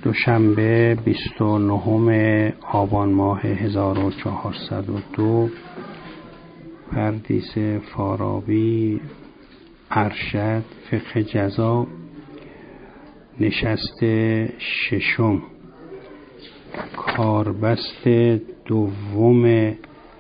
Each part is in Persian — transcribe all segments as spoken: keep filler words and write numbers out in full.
دوشنبه بیست و نهم آبان ماه هزار و چهارصد و دو، پردیس فارابی، ارشد، فقه جزا، نشست ششم، کاربست دوم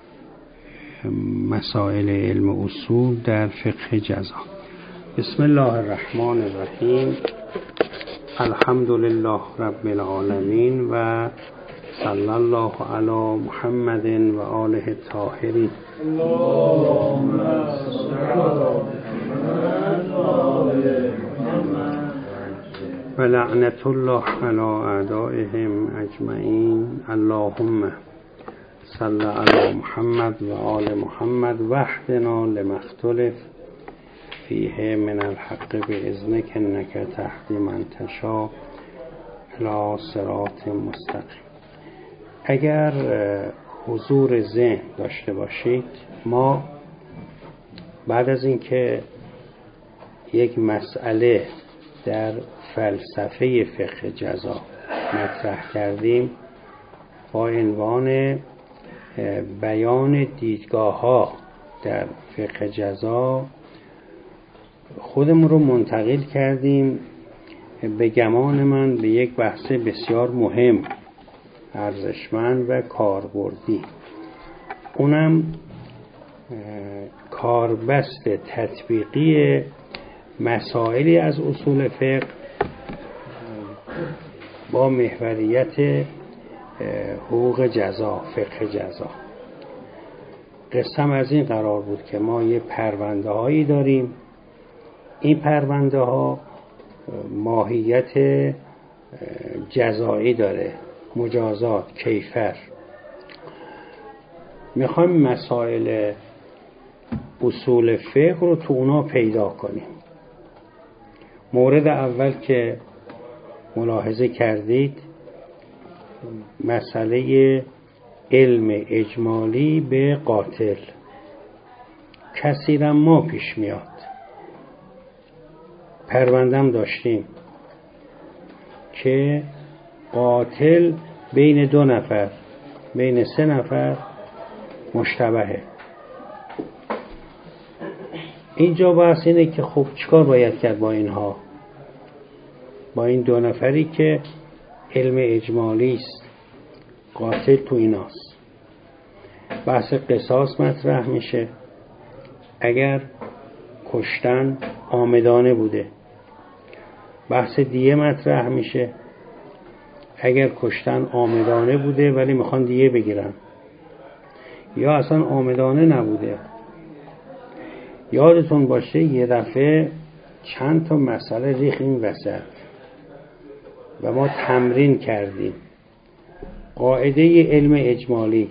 مسائل علم اصول در فقه جزا. بسم الله الرحمن الرحیم. الحمد لله رب العالمین و صلی الله علی محمد و آله الطاهرین. اللهم صل علی محمد و آل محمد و لعنت الله علی اعدائهم اجمعین. اللهم صل علی محمد و آل محمد وحدنا لما اختلف فیه من الحق باذنک انک تهدی من تشاء الی صراط مستقیم. اگر حضور ذهن داشته باشید، ما بعد از اینکه یک مسئله در فلسفه فقه جزا مطرح کردیم با عنوان بیان دیدگاه ها در فقه جزا، خودمون رو منتقل کردیم به گمان من به یک بحث بسیار مهم، ارزشمند و کاربردی، اونم کاربست تطبیقی مسائلی از اصول فقه با محوریت حقوق جزا، فقه جزا. قسم از این قرار بود که ما یه پرونده هایی داریم، این پرونده ها ماهیت جزایی داره، مجازات، کیفر. میخوایم مسائل اصول فقه رو تو اونا پیدا کنیم. مورد اول که ملاحظه کردید مسئله علم اجمالی به قاتل کثیرا ما پیش میاد. پروندم داشتیم که قاتل بین دو نفر، بین سه نفر مشتبهه. اینجا بحث اینه که خب چیکار باید کرد با اینها، با این دو نفری که علم اجمالی است، قاتل تو ایناست. بحث قصاص مطرح میشه. اگر کشتن عامدانه بوده، بحث دیه مطرح میشه. اگر کشتن عامدانه بوده ولی میخوان دیه بگیرن، یا اصلا عامدانه نبوده. یادتون باشه یه دفعه چند تا مسئله ریخ این وسط و ما تمرین کردیم. قاعده علم اجمالی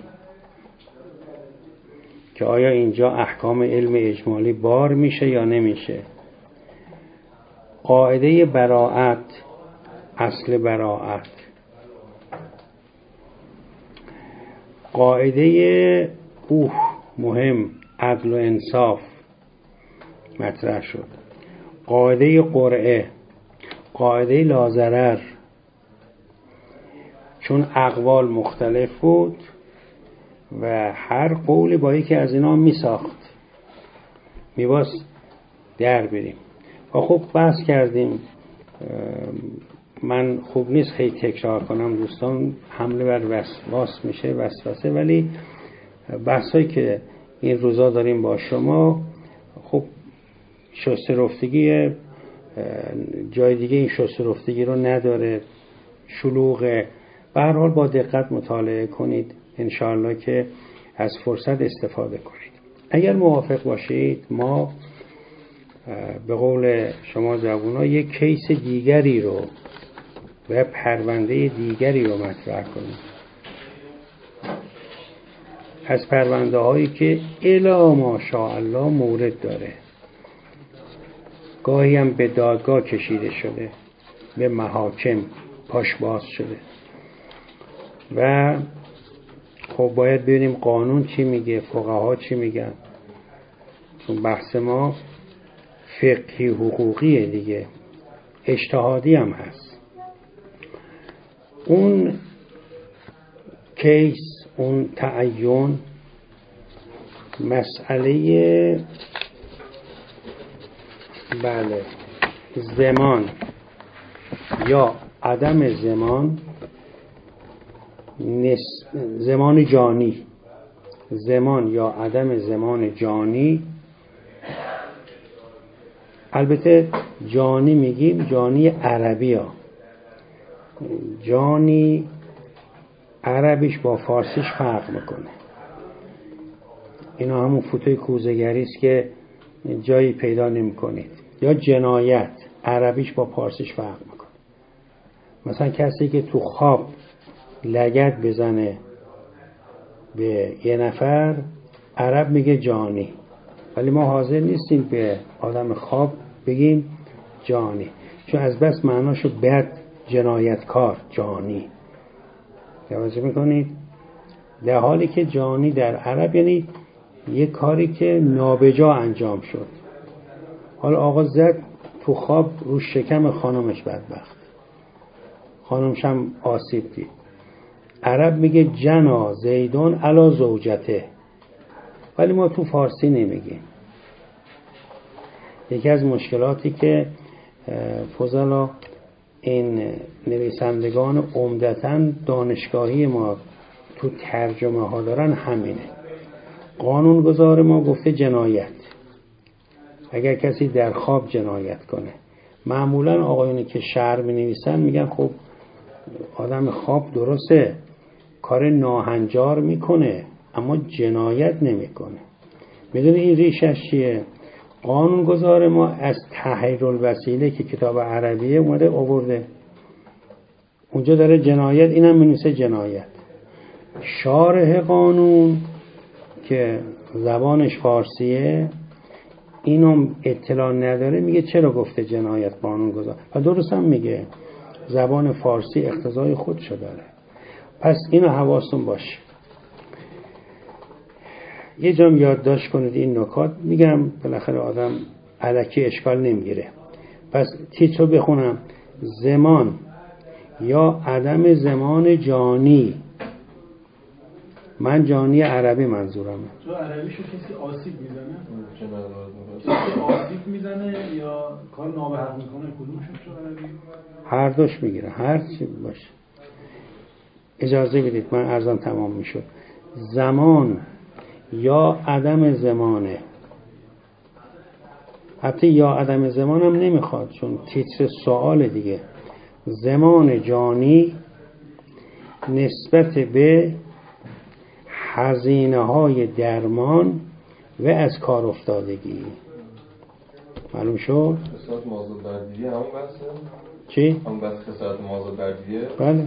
که آیا اینجا احکام علم اجمالی بار میشه یا نمیشه. قاعده براءت، اصل براءت. قاعده اوه مهم، عدل و انصاف مطرح شد. قاعده قرعه، قاعده لاضرر. چون اقوال مختلف بود و هر قولی با یکی از اینا می ساخت، می باز در بریم و خب بحث کردیم. من خوب نیست خیلی تکرار کنم، دوستان حمله بر وسواس میشه، وسوسه. ولی بحثایی که این روزا داریم با شما، خب شسته رفتگی جای دیگه این شسته رفتگی رو نداره، شلوغه. به هر حال با دقت مطالعه کنید، انشاءالله که از فرصت استفاده کنید. اگر موافق باشید ما به قول شما جوونا یک کیس دیگری رو و پرونده دیگری رو مطرح کنیم از پرونده هایی که الا ماشاءالله مورد داره. گاهی هم به دادگاه کشیده شده، به محاکم پاش باز شده و خب باید ببینیم قانون چی میگه، فقها چی میگن. چون بحث ما فقهی حقوقیه دیگه، اجتهادی هم هست. اون کیس، اون تعین، مسئله بله زمان یا عدم زمان، زمان جانی، زمان یا عدم زمان جانی. البته جانی میگیم جانی عربی ها، جانی عربیش با فارسیش فرق میکنه. اینا همون فوتوی کوزه‌گری است که جایی پیدا نمی‌کنید. یا جنایت عربیش با فارسیش فرق میکنه. مثلا کسی که تو خواب لگد بزنه به یه نفر، عرب میگه جانی، ولی ما حاضر نیستیم به آدم خواب بگیم جانی، چون از بس معناشو بد، جنایتکار، جانی. توجه میکنید؟ در حالی که جانی در عرب یعنی یه کاری که نابجا انجام شد. حالا آقا زد تو خواب رو شکم خانمش، بدبخت، خانمش هم آسیب دید. عرب میگه جنا زیدون علی زوجته، ولی ما تو فارسی نمیگیم. یکی از مشکلاتی که فضلا این نویسندگان عمدتاً دانشگاهی ما تو ترجمه ها دارن همینه. قانونگذار ما گفته جنایت، اگر کسی در خواب جنایت کنه. معمولاً آقایونی که شعر می نویسن میگن خب آدم خواب درسته کار ناهنجار میکنه اما جنایت نمیکنه. میدونی این ریشش چیه؟ قانونگذار ما از تحریرالوسیله که کتاب عربیه اومده آورده، اونجا داره جنایت، اینم می‌نویسه جنایت. شارح قانون که زبانش فارسیه اینو اطلاع نداره، میگه چرا گفته جنایت قانونگذار، و درست هم میگه، زبان فارسی اقتضای خودشو داره. پس اینو حواستون باشه. یه جام یادداشت کنید این نکات، میگم بالاخره آدم الکی اشکال نمیگیره. پس تیترو بخونم: زمان یا عدم زمان جانی. من جانی عربی منظورمه. تو عربیشو کسی آسیب میزنه؟ کسی آسیب میزنه یا کار نابحق میکنه؟ کدومشون تو عربی؟ هر دوش میگیره، هر چی باشه. اجازه بدید من عرضم تمام میشد. زمان یا عدم زمانه. حتی یا عدم زمانم نمیخواد چون تیتر سوال دیگه. زمان جانی نسبت به هزینه های درمان و از کار افتادگی. معلوم شد؟ خسارت مازاد بردیه همون بحثه؟ چی؟ همون بحث خسارت مازاد بردیه؟ بله.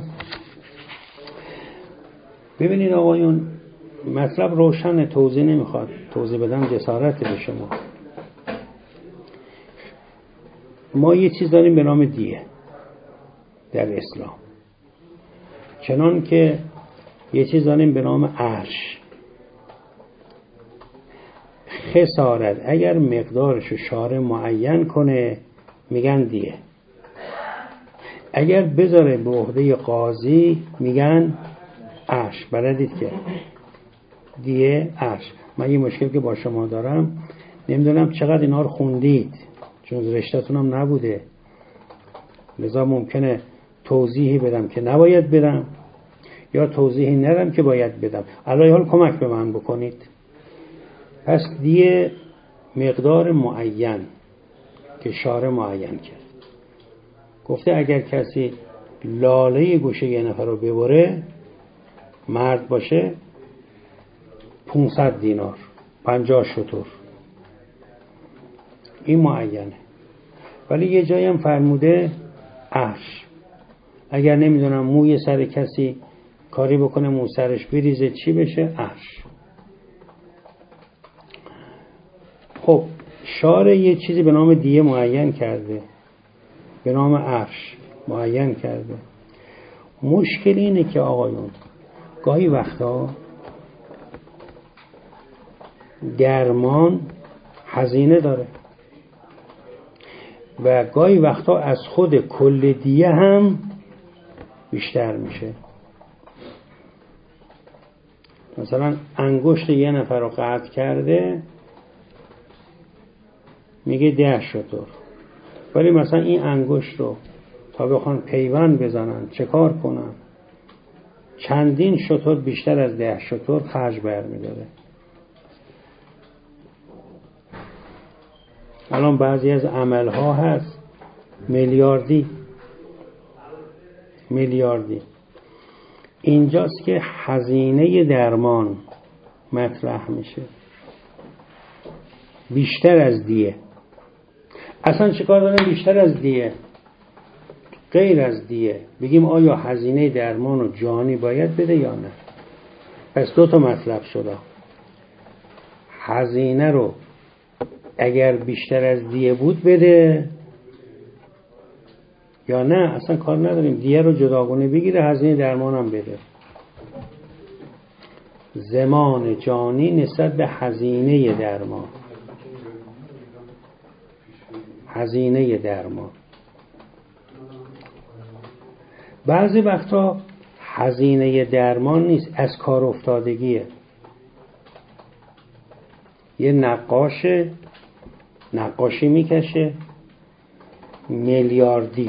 ببینید آقایون، مطلب روشن، توضیح نمیخواد، توضیح بدم جسارت به شما. ما یه چیز داریم به نام دیه در اسلام، چنان که یه چیز داریم به نام عرش. خسارت اگر مقدارشو شارع معین کنه میگن دیه، اگر بذاره به عهده قاضی میگن عرش. بلدید که دیه عرش. من یه مشکل که با شما دارم، نمیدونم چقدر اینا رو خوندید چون رشته‌تون هم نبوده، لذا ممکنه توضیحی بدم که نباید بدم یا توضیحی ندم که باید بدم. علی حال کمک به من بکنید. پس دیه مقدار معین که شارع معین کرد، گفته اگر کسی لاله گوشه یه نفر رو ببره، مرد باشه، پانصد دینار، پنجاه شتر. این معینه. ولی یه جایی هم فرموده عرش. اگر نمیدونم موی سر کسی کاری بکنه مو سرش بریزه چی بشه؟ عرش. خب شارع یه چیزی به نام دیه معین کرده، به نام عرش معین کرده. مشکل اینه که آقایون گاهی وقتا درمان هزینه داره و گاهی وقتا از خود کل دیه هم بیشتر میشه. مثلا انگشت یه نفر رو قطع کرده میگه ده شتر، ولی مثلا این انگشت رو تا بخوان پیوند بزنن چه کار کنن؟ چندین شتر بیشتر از ده شتر خرج برمیداره. الان بعضی از عملها هست میلیاردی میلیاردی. اینجاست که هزینه درمان مطرح میشه بیشتر از دیه. اصلا چه کار داریم بیشتر از دیه؟ غیر از دیه بگیم آیا هزینه درمان و جانی باید بده یا نه؟ پس دو تا مطلب شده. هزینه رو اگر بیشتر از دیه بود بده یا نه اصلا کار نداریم، دیه رو جداگانه بگیره، هزینه درمان هم بده. زمان جانی نسبت به هزینه درمان. هزینه درمان بعضی وقتا هزینه درمان نیست، از کار افتادگیه. یه نقاش نقاشی میکشه میلیاردی،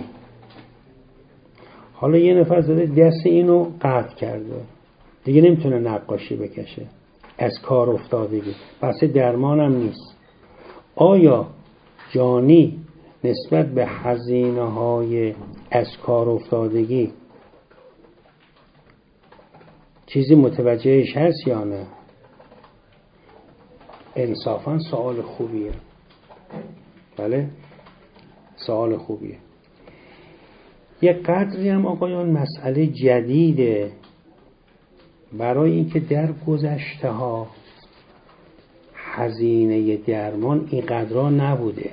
حالا یه نفر زده دست اینو قطع کرده دیگه نمیتونه نقاشی بکشه، از کار افتادگی. بحث درمان هم نیست. آیا جانی نسبت به هزینه های از کار افتادگی چیزی متوجهش هست یا نه؟ انصافا سوال خوبیه. بله سوال خوبیه. یک قدری هم آقایان مسئله جدیده برای اینکه در گذشته ها هزینه درمان اینقدر نبوده.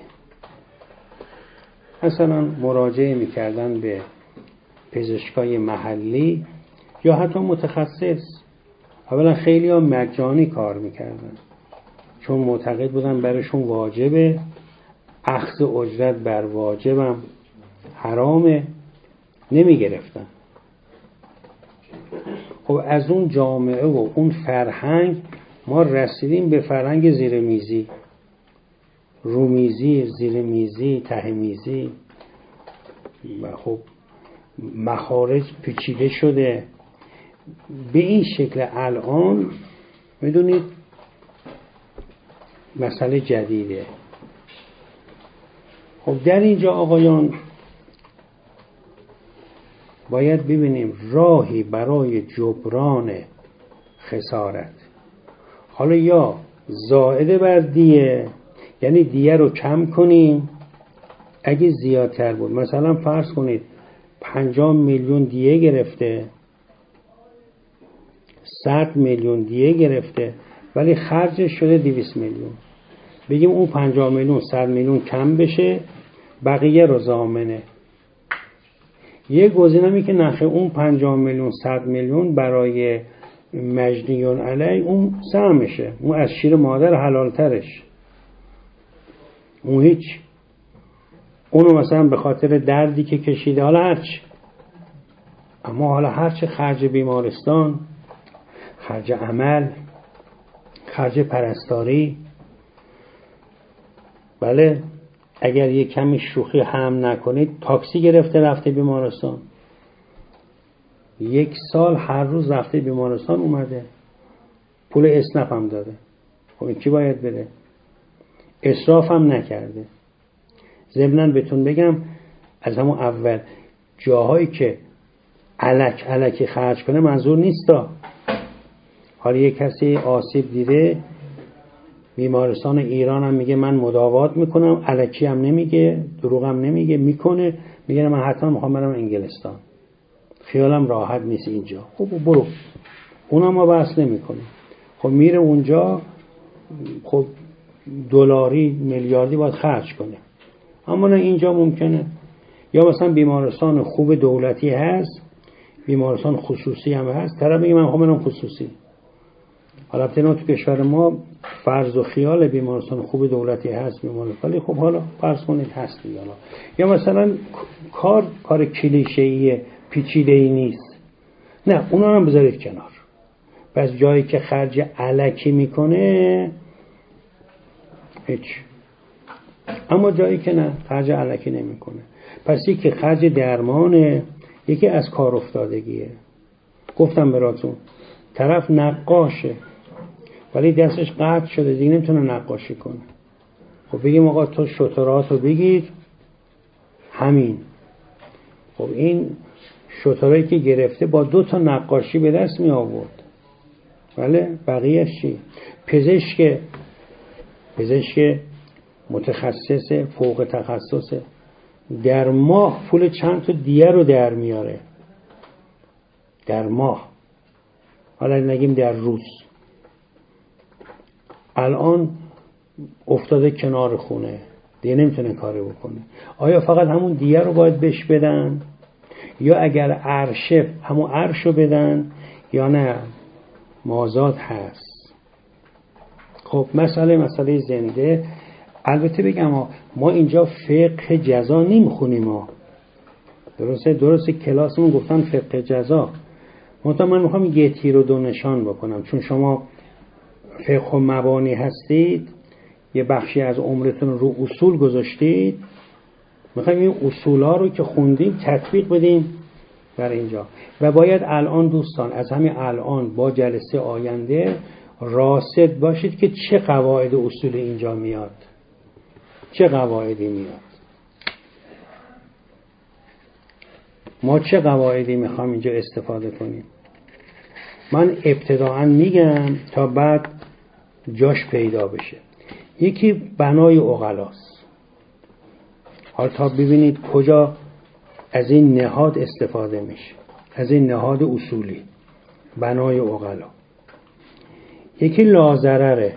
مثلا مراجعه میکردن به پزشکای محلی یا حتی متخصص، اولا خیلی ها مجانی کار میکردن چون معتقد بودن برشون واجبه، اخذ اجرت بر واجبم حرامه، نمیگرفتن. خب از اون جامعه و اون فرهنگ ما رسیدیم به فرهنگ زیر میزی، رومیزی، زیر میزی، ته میزی و خب مخارج پیچیده شده به این شکل. الان میدونید مسئله جدیده. خب در اینجا آقایان باید ببینیم راهی برای جبران خسارت. حالا یا زائده بر دیه، یعنی دیه رو کم کنیم. اگه زیادتر بود مثلا فرض کنید پنجاه میلیون دیه گرفته، صد میلیون دیه گرفته ولی خرجش شده دویست میلیون، بگیم اون پنجاه میلیون صد میلیون کم بشه، بقیه رو ضامنه. یه گزینه‌ای که نخه اون پنجاه میلیون صد میلیون برای مجنیون علی اون سهمشه، اون از شیر مادر حلال ترش، اون هیچ، اونو مثلا به خاطر دردی که کشیده حالا هرچی، اما حالا هرچی خرج بیمارستان، خرج عمل، خرج پرستاری، بله اگر یه کمی شوخی هم نکنید تاکسی گرفته رفته بیمارستان، یک سال هر روز رفته بیمارستان اومده، پول اسنپ هم داده. خب این کی باید بده؟ اسراف هم نکرده. ضمناً بهتون بگم از همون اول جاهایی که الک الکی خرج کنه منظور نیستا. حالا یک کسی آسیب دیده بیمارستان ایران هم میگه من مداوات میکنم، الکی هم نمیگه، دروغ هم نمیگه، میکنه، میگه من حتما میخوام برم انگلستان، خیالم راحت نیست اینجا. خب برو، اونم ما بحث نمیکنیم. خب میره اونجا، خب دلاری میلیاردی باید خرج کنه، اما نه اینجا ممکنه. یا مثلا بیمارستان خوب دولتی هست، بیمارستان خصوصی هم هست، طرف میگه من میخوام برم خصوصی. حالا البته تو کشور ما فرض و خیال بیمارستان خوب دولتی هست بیمارستان، ولی خب حالا فرض کنید هست دیگه. یا مثلا کار کار کلیشه‌ای پیچیده ای نیست. نه، اونا رو بذارید کنار. پس جایی که خرج الکی میکنه هیچ، اما جایی که نه خرج الکی نمیکنه، پس یکی خرج درمانه، یکی از کار افتادگیه. گفتم براتون طرف نقاشه ولی دستش قطع شده دیگه نمیتونه نقاشی کنه. خب بگیم آقا تو شتراتو بگیر همین. خب این شترایی که گرفته با دو تا نقاشی به دست می آورد، بله بقیهش چی؟ پزشک پزشک متخصص فوق تخصصه، در ماه پول چند تا دیه رو در میاره در ماه، حالا نگیم در روز. الان افتاده کنار خونه دیگه نمیتونه کاری بکنه. آیا فقط همون دیه رو باید بهش بدن یا اگر عرشه همون عرش رو بدن یا نه مازاد هست؟ خب مسئله مسئله زنده. البته بگم ما اینجا فقه جزا نمیخونیم ما، درسته درسته کلاسمون گفتن فقه جزا، منتها من میخوام یه تیر و دو نشان بکنم، چون شما فقه و مبانی هستید، یه بخشی از عمرتون رو اصول گذاشتید، میخوایم این اصولا رو که خوندیم تطبیق بدیم در اینجا. و باید الان دوستان از همین الان با جلسه آینده راصد باشید که چه قواعد اصول اینجا میاد، چه قواعدی میاد، ما چه قواعدی میخوام اینجا استفاده کنیم. من ابتداعا میگم تا بعد جاش پیدا بشه. یکی بنای عقلاست. حالا تا ببینید کجا از این نهاد استفاده میشه، از این نهاد اصولی بنای عقلا. یکی لازرره،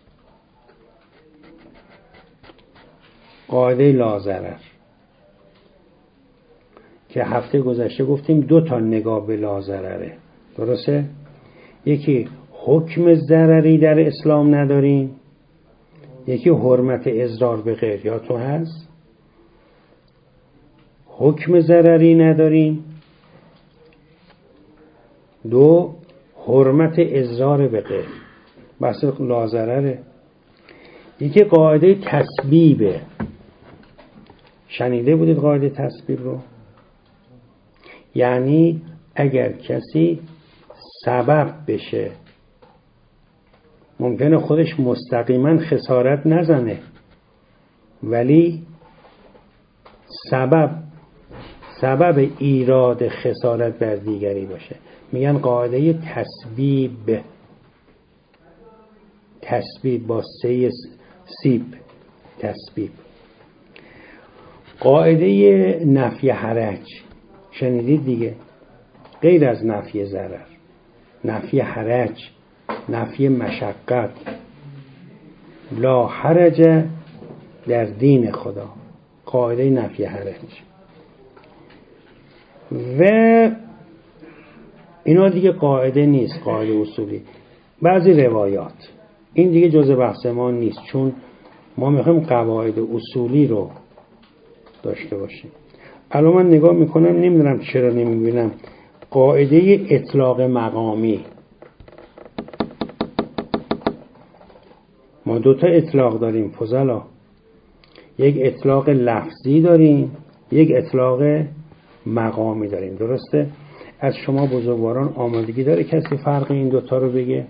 قاعده لازرر که هفته گذشته گفتیم دو تا نگاه به لازرره، درسته؟ یکی حکم ضرری در اسلام نداریم، یکی حرمت اضرار به غیر. یا تو هست حکم ضرری نداریم، دو حرمت اضرار به غیر، بحث لازرره. یکی قاعده تسبیبه، شنیده بودید قاعده تسبیب رو؟ یعنی اگر کسی سبب بشه، ممکنه خودش مستقیما خسارت نزنه ولی سبب سبب ایراد خسارت بر دیگری باشه، میگن قاعده تسبیب. تسبیب با سه سیب، تسبیب. قاعده نفی حرج شنیدید دیگه، غیر از نفی ضرر، نفی حرج، نفی مشقت. لا حرج در دین خدا، قاعده نفی حرج. و اینا دیگه قاعده نیست، قاعده اصولی، بعضی روایات. این دیگه جزء بحث ما نیست، چون ما میخوایم قواعد اصولی رو داشته باشیم. الان من نگاه میکنم نمیدونم چرا نمیبینم قاعده اطلاق مقامی. ما دوتا اطلاق داریم فضلا، یک اطلاق لفظی داریم، یک اطلاق مقامی داریم، درسته؟ از شما بزرگواران آمادگی داره کسی فرق این دوتا رو بگه؟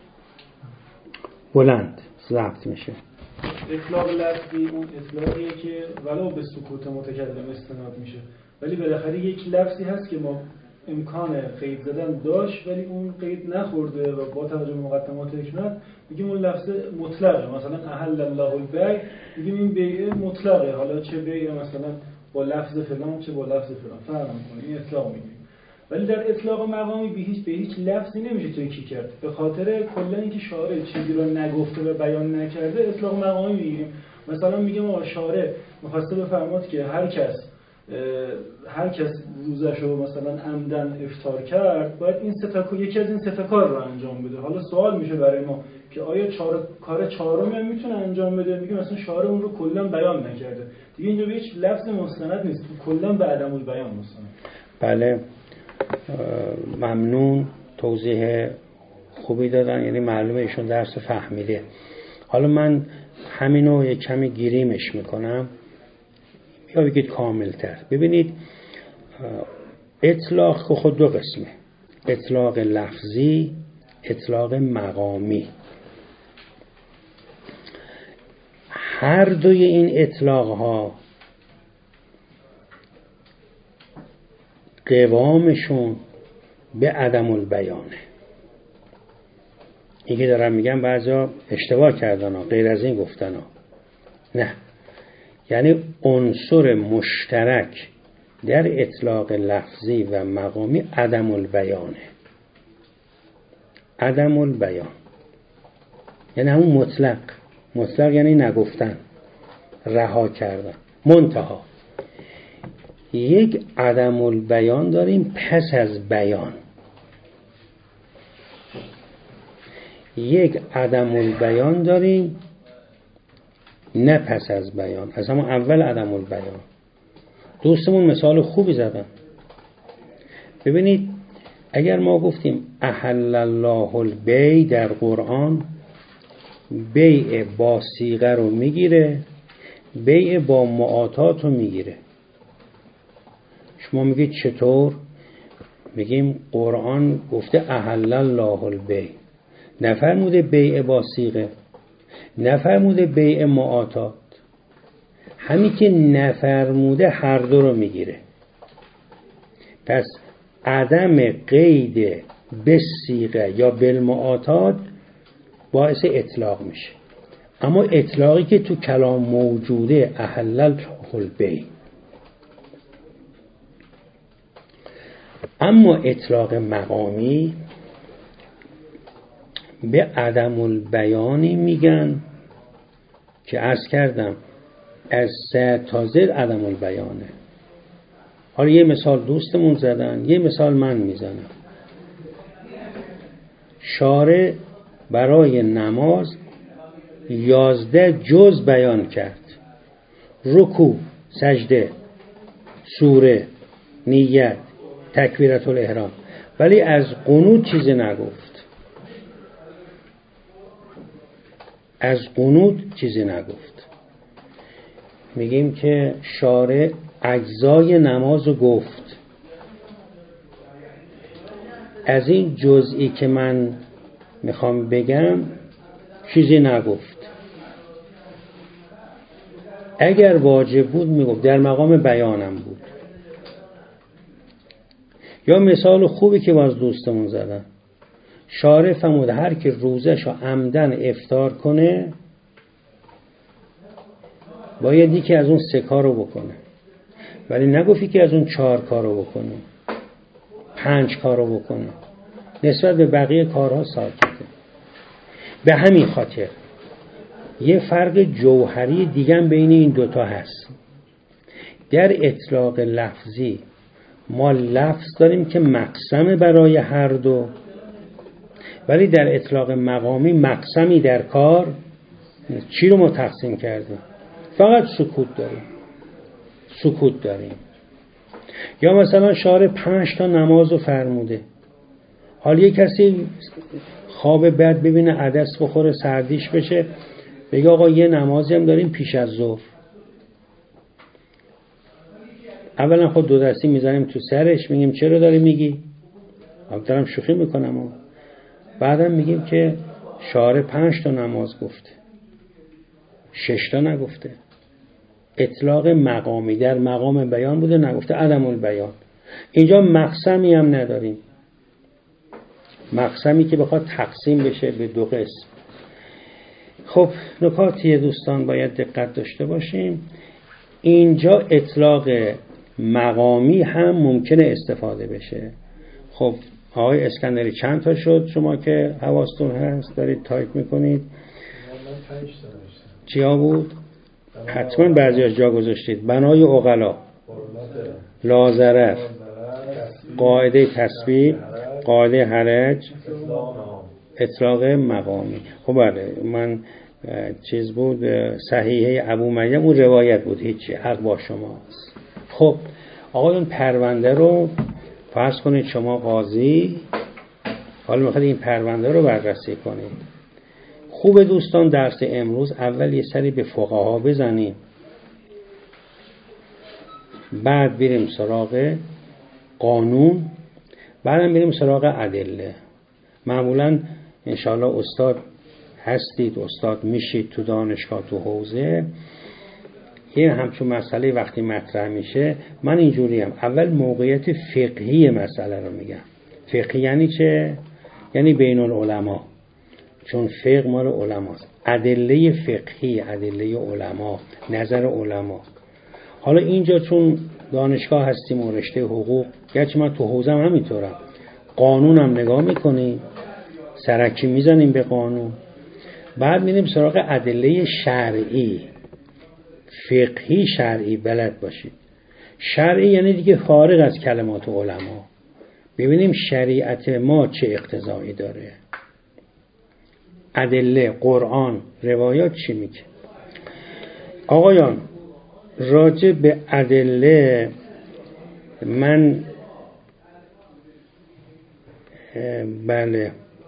بلند ضبط میشه. اطلاق لفظی اون اطلاقیه که ولو به سکوت متکلم استناد میشه، ولی بالاخره یک لفظی هست که ما امکان قید زدن داشت ولی اون قید نخورده و با توجه به مقدمات حکمت میگیم اون لفظ مطلقه. مثلا احل الله البیع، میگیم این بیع مطلقه، حالا چه بیع مثلا با لفظ فلان چه با لفظ فلان فرق میکنه، این اطلاق میگیم. ولی در اطلاق مقامی به هیچ به هیچ لفظی نمیشه توی کی کرد، به خاطر کلا اینکه شارع چیزی رو نگفته و بیان نکرده اطلاق مقامی میگیریم. مثلا میگم آقا شارع می‌خواسته بفرماد که هر کس هر کس روزش رو مثلا عمدن افطار کرد باید این سه تا یکی از این سه تا کار رو انجام بده. حالا سوال میشه برای ما که آیا چهار کار چهارمی هم میتونه انجام بده؟ میگه مثلا شارع اون رو کلا بیان نکرده، دیگه اینجا به هیچ لفظ مستند نیست، کلا به عدم البیان مستند. بله ممنون، توضیح خوبی دادن، یعنی معلومه ایشون درس فهمیده. حالا من همینو یک کمی گیریمش میکنم یا بگید کاملتر. ببینید اطلاق خود دو قسمه، اطلاق لفظی، اطلاق مقامی. هر دوی این اطلاق ها قوامشون به عدم البیانه. این که دارم میگم بعضیا اشتباه کردن ها، غیر از این گفتن ها. نه، یعنی عنصر مشترک در اطلاق لفظی و مقامی عدم البیانه. عدم البیان یعنی همون مطلق. مطلق یعنی نگفتن، رها کردن. منتها یک عدم البیان داریم پس از بیان، یک عدم البیان داریم نه پس از بیان، از همون اول عدم البیان. دوستمون مثال خوبی زدن. ببینید اگر ما گفتیم احل الله البیع در قرآن، بیع با صیغه رو میگیره، بیع با معاطات رو میگیره. شما میگید چطور؟ میگیم قرآن گفته احل الله البیع، نفرموده بیع با صیغه، نفرموده بیع معاطات. همین که نفرموده هر دو رو میگیره. پس عدم قید به صیغه یا بالمعاطات باعث اطلاق میشه. اما اطلاقی که تو کلام موجوده احل الله البیع. اما اطلاق مقامی به عدم البیانی میگن که عرض کردم از سه تا زد عدم البیانه. حالا یه مثال دوستمون زدن، یه مثال من میزنم. شارع برای نماز یازده جز بیان کرد: رکوع، سجده، سوره، نیت، تکبیرة الاحرام، ولی از قنوت چیزی نگفت. از قنوت چیزی نگفت. میگیم که شارع اجزای نماز رو گفت، از این جزئی که من میخوام بگم چیزی نگفت. اگر واجب بود میگفت، در مقام بیانم بود. یا مثال خوبی که باز دوستمون زدن، شارع فرمود هر که روزشو عمدن افطار کنه باید یکی از اون سه کارو بکنه، ولی نگفتی که از اون چهار کارو بکنه، پنج کارو بکنه. نسبت به بقیه کارها ساکته. به همین خاطر یه فرق جوهری دیگه بین این دوتا هست. در اطلاق لفظی ما لفظ داریم که مقسم برای هر دو، ولی در اطلاق مقامی مقسمی در کار. چی رو ما تقسیم کردیم؟ فقط سکوت داریم. سکوت داریم. یا مثلا شارع پنج تا نماز رو فرموده، حالا یه کسی خواب بد ببینه، عدس بخوره، سردیش بشه، بگه آقا یه نمازی هم داریم پیش از ظهر. اولا خود دو دستی میزنیم تو سرش، میگیم چرا داری میگی؟ آب دارم شوخی میکنم. و بعدم میگیم که شارع پنج تا نماز گفته، شش تا نگفته. اطلاق مقامی در مقام بیان بوده، نگفته عدم البیان. اینجا مقسمی هم نداریم، مقسمی که بخواد تقسیم بشه به دو قسم. خب نکاتی دوستان باید دقت داشته باشیم. اینجا اطلاق مقامی هم ممکنه استفاده بشه. خب آقای اسکندری چند تا شد شما که حواستون هست دارید تایپ میکنید؟ چیا بود؟ حتما بعضی از جا گذاشتید. بنای عقلا، لازرر، قاعده تثبیت، قاعده حرج، اطلاق مقامی. خب بله من چیز بود صحیحه ابو مریم اون روایت بود، هیچی، حق با شماست. خب آقایون پرونده رو فرض کنید شما قاضی حالا میخواید این پرونده رو بررسی کنید. خوب دوستان درس امروز اول یه سری به فقها بزنیم، بعد بریم سراغ قانون، بعدم بریم سراغ ادله. معمولا انشاءالله استاد هستید، استاد میشید تو دانشگاه، تو حوزه، یه همچون مسئله وقتی مطرح میشه من اینجوریم، اول موقعیت فقهی مسئله رو میگم. فقهی یعنی چه؟ یعنی بین العلماء، چون فقه مال علماست. ادله فقهی، ادله علما، نظر علما. حالا اینجا چون دانشگاه هستیم و رشته حقوق، گرچه من تو حوزم همینطورم، قانونم نگاه میکنیم، سرکی میزنیم به قانون، بعد میریم سراغ ادله شرعی. فقهی شرعی بلد باشید. شرعی یعنی دیگه فارغ از کلمات علما، ببینیم شریعت ما چه اقتضایی داره. ادله، قرآن، روایات چی میگه؟ آقایان راجع به ادله من بله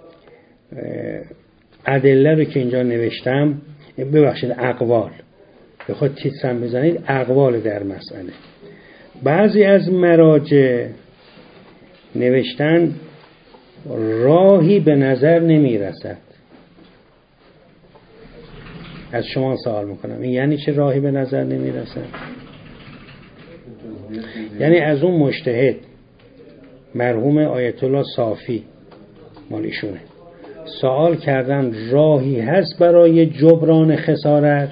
ادله رو که اینجا نوشتم، ببخشید اقوال، بخواد تیترم بزنید اقوال در مسئله. بعضی از مراجع نوشتن راهی به نظر نمی رسد. از شما سوال میکنم این یعنی چه راهی به نظر نمی رسد؟ یعنی از اون مجتهد مرحوم آیت الله صافی مالیشونه سوال کردن راهی هست برای جبران خسارت،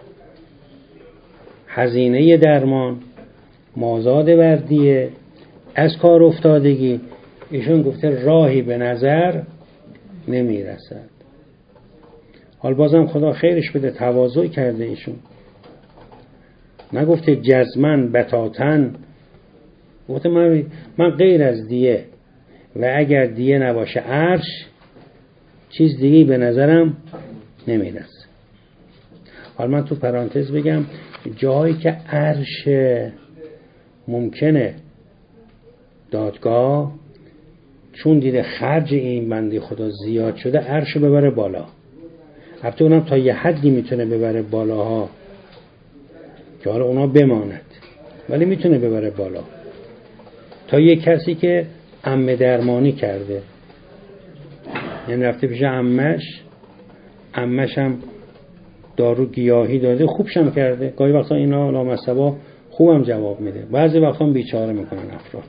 هزینه درمان، مازاد وردیه، از کار افتادگی؟ ایشون گفته راهی به نظر نمی رسد. حال بازم خدا خیرش بده تواضع کرده ایشون، نگفته جزمن بتاتن، گفته من, من غیر از دیه و اگر دیه نباشه عرش چیز دیگه به نظرم نمی رسد. حال من تو پرانتز بگم جایی که عرش ممکنه دادگاه چون دیده خرج این بنده خدا زیاد شده عرش ببره بالا، البته اونم تا یه حدی میتونه ببره بالاها که حالا اونا بماند، ولی میتونه ببره بالا. تا یه کسی که عمه درمانی کرده، یعنی رفته پیش عمش، عمش هم دارو گیاهی داده، خوبشم کرده. گاهی وقتا اینا لامصبا خوبم جواب میده، بعضی وقتا بیچاره میکنن افراد.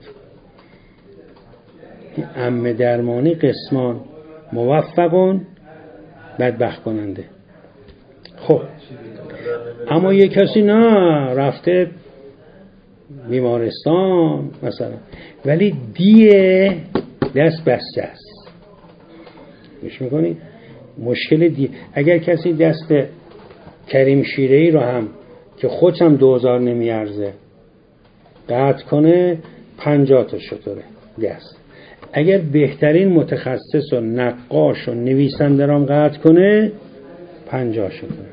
عمه درمانی قسمان، موفقون بدبخت کننده. خب اما یه کسی نه رفته بیمارستان مثلا، ولی دیه دست بسته است. گوش میکنی؟ مشکل دیه. اگر کسی دست کریم شیره‌ای رو هم که خودشم دوزار نمیارزه قطع کنه، پنجاه تا شطوره دست. اگر بهترین متخصص و نقاش و نویسنده رو قطع کنه، پنجاه شطوره.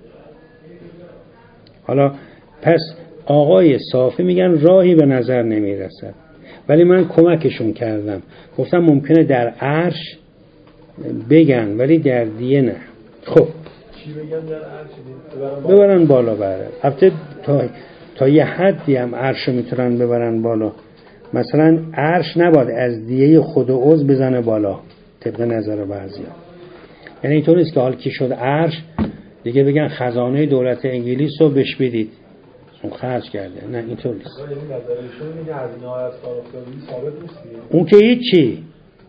حالا پس آقای صافی میگن راهی به نظر نمیرسد، ولی من کمکشون کردم، گفتم ممکنه در عرش بگن ولی در دیه نه. خب چی بگن در عرش؟ ببرن بالا بره. البته تا تا یه حدی هم عرش میتونن ببرن بالا. مثلا عرش نباید از دیه خود و عضو بزنه بالا طبق نظر بعضیا. یعنی اینطور نیست که حال کی شد عرش دیگه بگن خزانه دولت انگلیس رو بهش بدید اون خرج کرده. نه اینطور نیست. این نظرشون میگه هزینه ها از کار افتادگی ثابت نیست. اون که هیچی،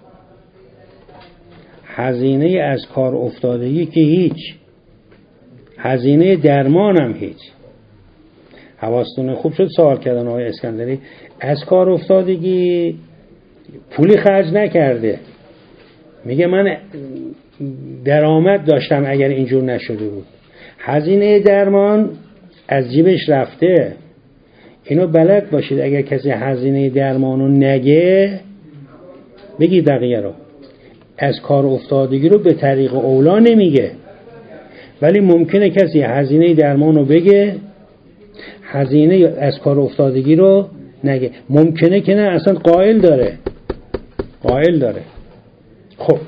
هزینه از کار افتادگی که هیچ، هزینه درمان هم هیچ. حواستون خوب شد سوال کردن آقای اسکندری. از کار افتادگی پولی خرج نکرده، میگه من درآمد داشتم اگر اینجور نشده بود. هزینه درمان از جیبش رفته. اینو بلد باشید، اگر کسی هزینه درمانو نگه بگی بقیه رو. از کار افتادگی رو به طریق اولا نمیگه، ولی ممکنه کسی هزینه درمانو بگه، هزینه از کار افتادگی رو نگه. ممکنه که نه، اصلا قائل داره قائل داره خب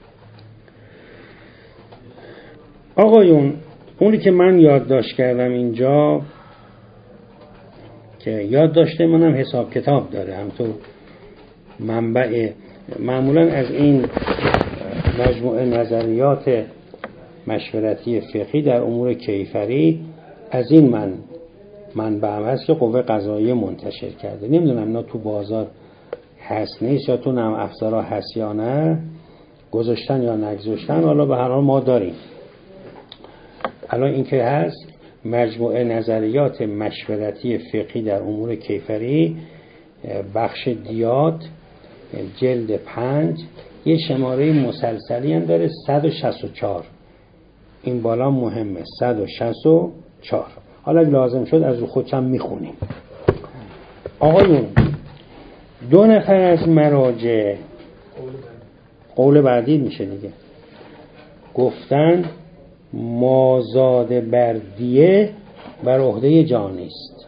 آقایون، اونی که من یادداشت کردم اینجا، که یادداشت منم حساب کتاب داره، هم تو منبع معمولا از این مجموعه نظریات مشورتی فقهی در امور کیفری، از این من منبع هم هست که قوه قضاییه منتشر کرده. نمیدونم اینا تو بازار هست نیست، یا تو نرم افزارها هست یا نه، گذاشتن یا نگذاشتن، حالا به هر حال ما داریم. الان این که هست مجموعه نظریات مشورتی فقهی در امور کیفری، بخش دیات، جلد پنج، یه شماره مسلسلی هم داره، صد و شصت و چهار. این بالا مهمه، صد و شصت و چهار. حالا لازم شد از رو خودشم میخونیم. آقایون، دو نفر از مراجع، قول بعدی میشه دیگه، گفتن مازاد بر دیه بر عهده جانی است.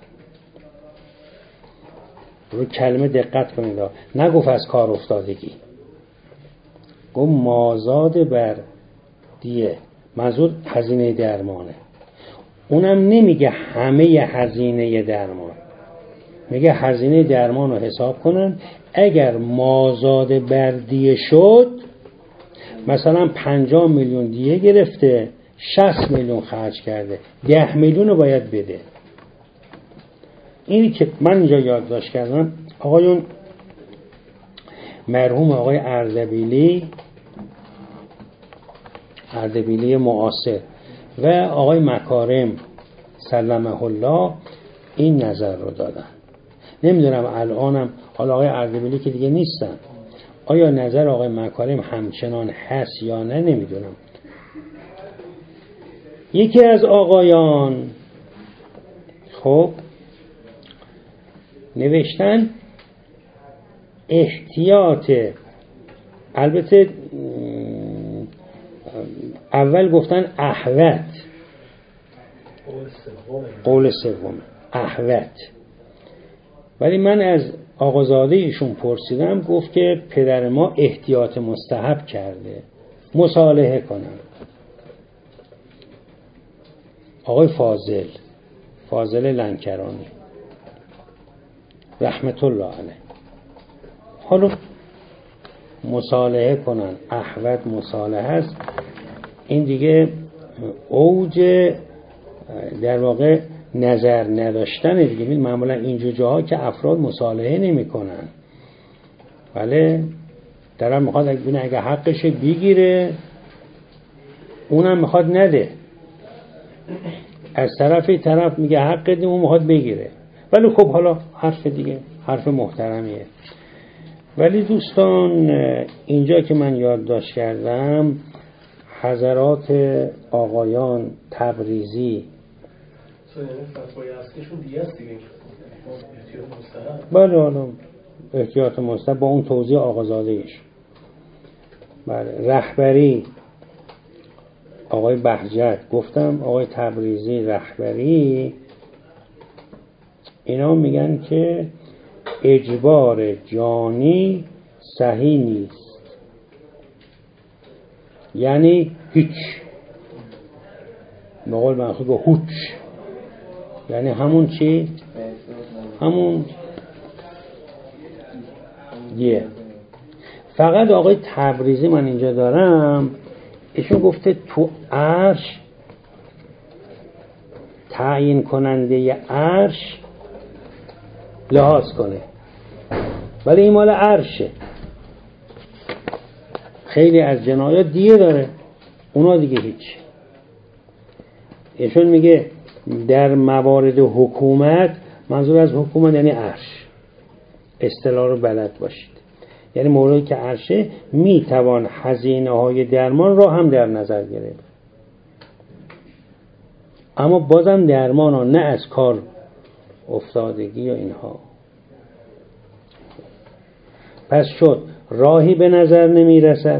رو کلمه دقت کنید، نگفت از کار افتادگی، گفت مازاد بر دیه، منظور هزینه درمانه. اونم نمیگه همه هزینه درمان، میگه هزینه درمان رو حساب کنن. اگر مازاد بر دیه شد، مثلا پنجاه میلیون دیه گرفته، شصت میلیون خرج کرده، ده میلیون رو باید بده. اینی که من اینجا یادداشت کردم، آقایون، مرحوم آقای اردبیلی اردبیلی معاصر و آقای مکارم سلمه الله این نظر رو دادن. نمیدونم الانم، حالا آقای اردبیلی که دیگه نیستن، آیا نظر آقای مکارم همچنان هست یا نه نمیدونم. یکی از آقایان خب نوشتن احتیاط، البته اول گفتن احوط، قول سوم احوط، ولی من از آقازاده ایشون پرسیدم، گفت که پدر ما احتیاط مستحب کرده، مصالحه کنن. آقای فاضل فاضل لنکرانی رحمت الله علیه، حالا مصالحه کنن، احوط مصالحه است. این دیگه اوج در واقع نظر نداشتن دیگه. معمولا اینجور جاها که افراد مصالحه نمی کنن، بله، درم میخواد اگه حقش بگیره، اونم میخواد نده، از طرفی طرف میگه حق دیم، اون میخواد بگیره. ولی خب حالا حرف دیگه، حرف محترمیه. ولی دوستان، اینجا که من یادداشت کردم، حضرات آقایان تبریزی، بله حالا احتیاط مستحب با اون توضیح آقازاده ایش، بله، رهبری آقای بهجت، گفتم آقای تبریزی، رهبری، اینا میگن که اجبار جانی صحیح نیست، یعنی هیچ، به قول معروف گفت هوچ، یعنی همون چی؟ همون یه. فقط آقای تبریزی من اینجا دارم، ایشون گفته تو عرش تعیین کننده عرش لحاظ کنه، ولی این مال عرشه. خیلی از جنایات دیگه داره، اونا دیگه هیچ. ایشون میگه در موارد حکومت، منظور از حکومت یعنی عرش، اصطلاح رو بلد باشید، یعنی موردی که عرشه، میتوان هزینه های درمان را هم در نظر گرفت، اما بازم درمان ها نه از کار افتادگی یا اینها. پس شد راهی به نظر نمی رسد،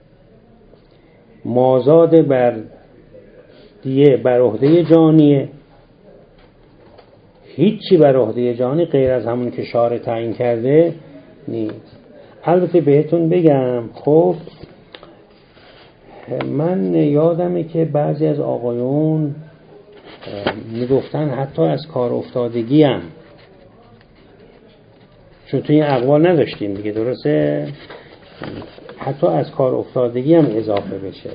مازاد بر دیه بر عهده جانیه، هیچی بر عهده جهانی غیر از همون که شارع تعیین کرده نیست. البته بهتون بگم، خب من یادمه که بعضی از آقایون میگفتن حتی از کار افتادگی هم، چون توی این اقوال نداشتیم دیگه، درسته؟ حتی از کار افتادگی هم اضافه بشه.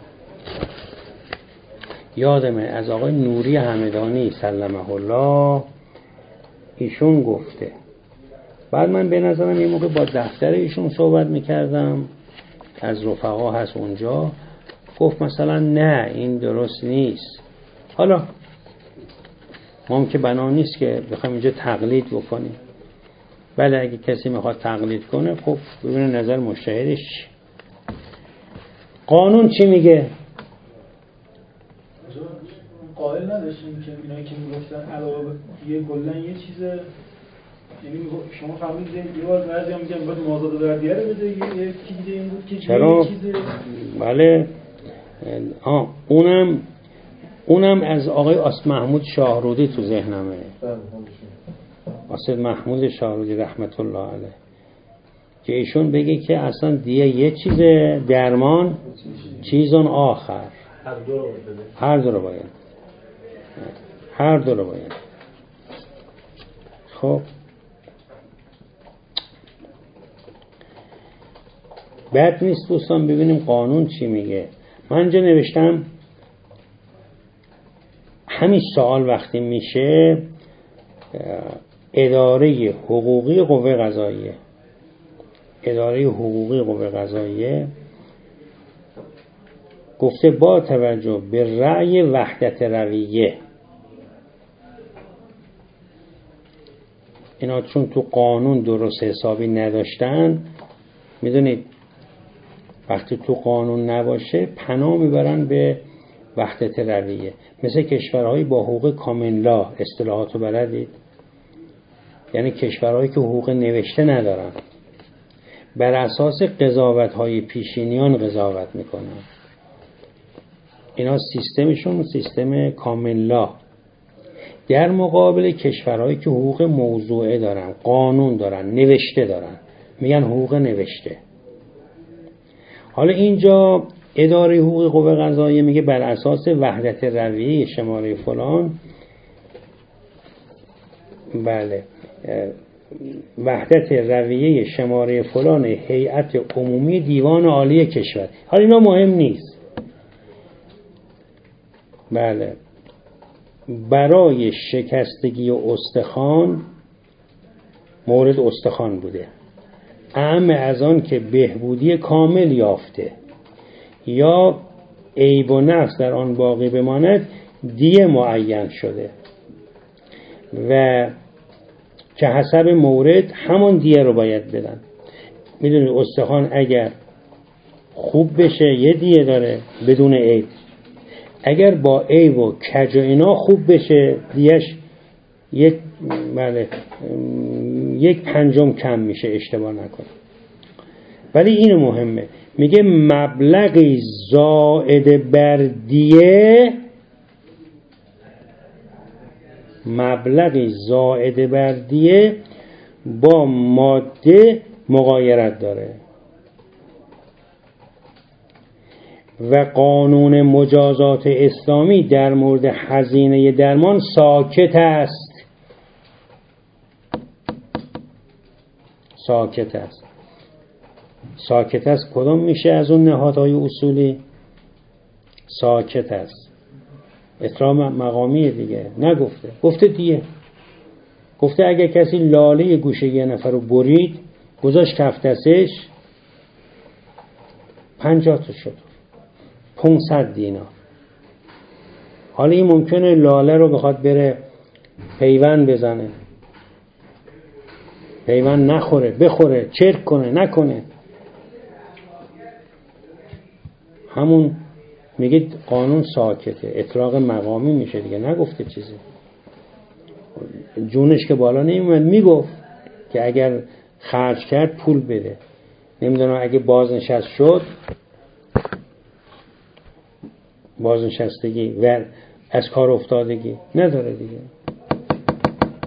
یادمه از آقای نوری همدانی سلمه الله ایشون گفته. بعد من به نظرم یه موقع با دفتر ایشون صحبت میکردم، از رفقا هست اونجا، گفت مثلا نه این درست نیست. حالا ما هم که بنا نیست که بخوایم اینجا تقلید بکنیم، بله اگه کسی میخواد تقلید کنه خب ببینه نظر مجتهدش چی. قانون چی میگه؟ قائل نداشتیم که اینایی که میگفتن علاوه یه کلا یه چیز، یعنی شما فهمیدید یه بار بعضی هم میگن باید مازاد بردیه رو بده، یه چیز دیگه این بود که چرا؟ چیز بله آه اونم اونم از آقای آس محمود شاهرودی تو ذهنمه. آسد محمود شاهرودی رحمت الله علیه که ایشون بگه که اصلا دیگه یه چیز، درمان چیزون آخر، هر دو رو بده، هر دو رو باید هر دو رو باید. خب بد نیست دوستان ببینیم قانون چی میگه. من اینجا نوشتم همین سوال وقتی میشه اداره حقوقی قوه قضاییه، اداره حقوقی قوه قضاییه گفته با توجه به رأی وحدت رویه، اینا چون تو قانون درست حسابی نداشتن، میدونید وقتی تو قانون نباشه پناه میبرن به وحدت رویه. مثل کشورهایی با حقوق کامن لا، اصطلاحاتو بلدید؟ یعنی کشورهایی که حقوق نوشته ندارن، بر اساس قضاوت‌های پیشینیان قضاوت میکنن. اینا سیستمشون سیستم کامن لا. در مقابل کشورهایی که حقوق موضوعه دارن، قانون دارن، نوشته دارن، میگن حقوق نوشته. حالا اینجا اداره حقوق قوه قضاییه میگه بر اساس وحدت رویه شماره فلان، بله وحدت رویه شماره فلان هیئت عمومی دیوان عالی کشور. حالا اینا مهم نیست، بله برای شکستگی استخوان، مورد استخوان بوده، اعم از آن که بهبودی کامل یافته یا عیب و نقص در آن باقی بماند دیه معین شده و که حسب مورد همون دیه رو باید بدن. میدونید استخوان اگر خوب بشه یه دیه داره بدون عیب، اگر با عیب و کج و اینا خوب بشه دیهش یک بله یک پنجم کم میشه، اشتباه نکنه. ولی این مهمه، میگه مبلغی زائد بر دیه، مبلغی زائد بر دیه با ماده مغایرت داره و قانون مجازات اسلامی در مورد هزینه درمان ساکت است. ساکت است. ساکت است کدوم میشه از اون نهادهای اصولی؟ ساکت است. اطلاع مقامی دیگه نگفته، گفته دیگه، گفته اگه کسی لاله گوشه یه نفر رو برید گذاشت کف دستش پنجاه تا شد پانصد دینار. حالا این ممکنه لاله رو بخواد بره پیوند بزنه، پیوند نخوره، بخوره، چرک کنه، نکنه، همون میگه قانون ساکته، اطلاق مقامی میشه دیگه، نگفته چیزی. جونش که بالا نمیومد میگفت که اگر خرج کرد پول بده، نمیدونم اگه بازنشست شد بازنشستگی و از کار افتادگی نداره دیگه.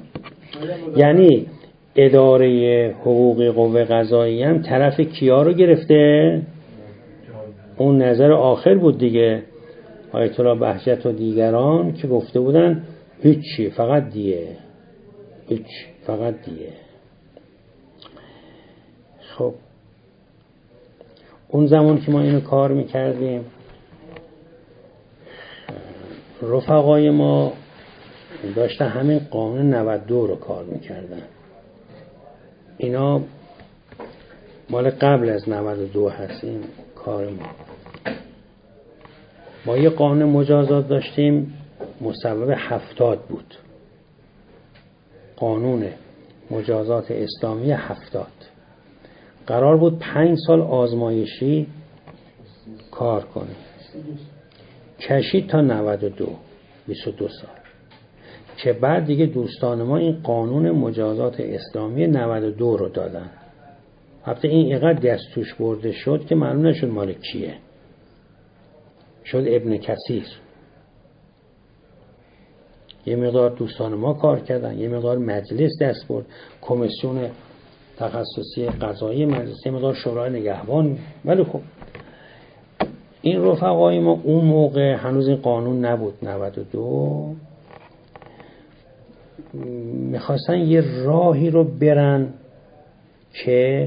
یعنی اداره حقوقی قوه قضاییه هم طرف کیا رو گرفته؟ اون نظر آخر بود دیگه، آیت الله بهجت و دیگران که گفته بودن هیچی، فقط دیه، هیچ، فقط دیه. خب اون زمان که ما اینو کار میکردیم رفقای ما داشتن همین قانون نود و دو رو کار میکردن. اینا مال قبل از نود و دو هست این کار ما. ما یه قانون مجازات داشتیم مصوب هفتاد بود، قانون مجازات اسلامی هفتاد. قرار بود پنج سال آزمایشی کار کنه، کشید تا نود و دو، بیست و دو سال، که بعد دیگه دوستان ما این قانون مجازات اسلامی نود و دو رو دادن. البته این اینقدر دست توش برده شد که معلوم نشد مال کیه، شد ابن کثیر. یه مقدار دوستان ما کار کردن، یه مقدار مجلس دست برد، کمیسیون تخصصی قضایی مجلس، یه مقدار شورای نگهبان. ولی خب این رفقای ما اون موقع هنوز این قانون نبود نود و دو، میخواستن یه راهی رو برن که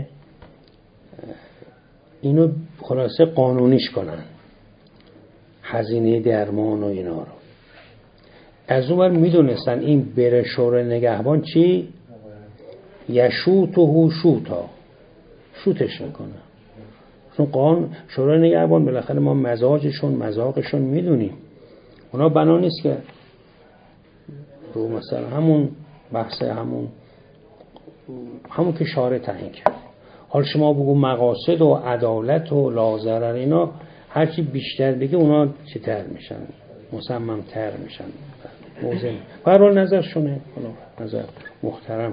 اینو خلاصه قانونیش کنن، هزینه درمان و اینا رو. از اون ور میدونستن این بره شورای نگهبان چی؟ یشوت و شوتا، شوتش میکنه. چون قانون شورای نگهبان بالاخره ما مزاجشون مذاقشون میدونیم، اونا بنا نیست که رو مثلا همون بحث همون همون که شارع تعیین کرد. حال شما بگو مقاصد و عدالت و لازرر اینا هرچی بیشتر بگه اونا چی تر میشن، مصمم تر میشن. موضوع برحال نظرشونه، نظر محترم.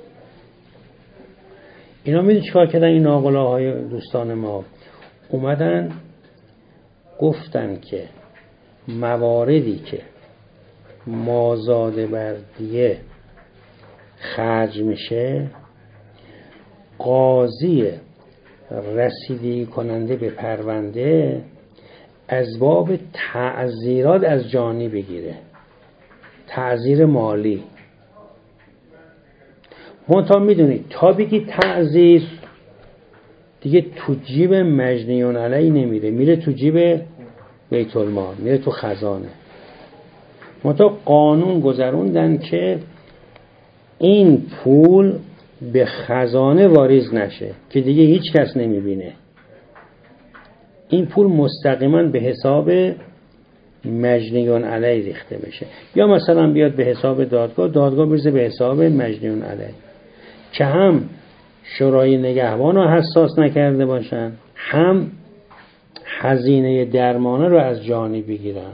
اینا میدونی چیکار کردن؟ این ناقلاهای دوستان ما اومدن گفتن که مواردی که مازاد بر دیه خرج میشه، قاضی رسیدگی کننده به پرونده از باب تعزیرات از جانی بگیره، تعزیر مالی. منتها میدونید تا بگی تعزیر دیگه تو جیب مجنیون علی نمیره، میره تو جیب بیت المال، میره تو خزانه. منتها قانون گذروندن که این پول به خزانه واریز نشه که دیگه هیچ کس نمیبینه، این پول مستقیما به حساب مجنیون علی ریخته بشه، یا مثلا بیاد به حساب دادگاه، دادگاه بریزه به حساب مجنیون علی، که هم شورای نگهبان رو حساس نکرده باشن، هم هزینه درمانه رو از جانی بگیرن.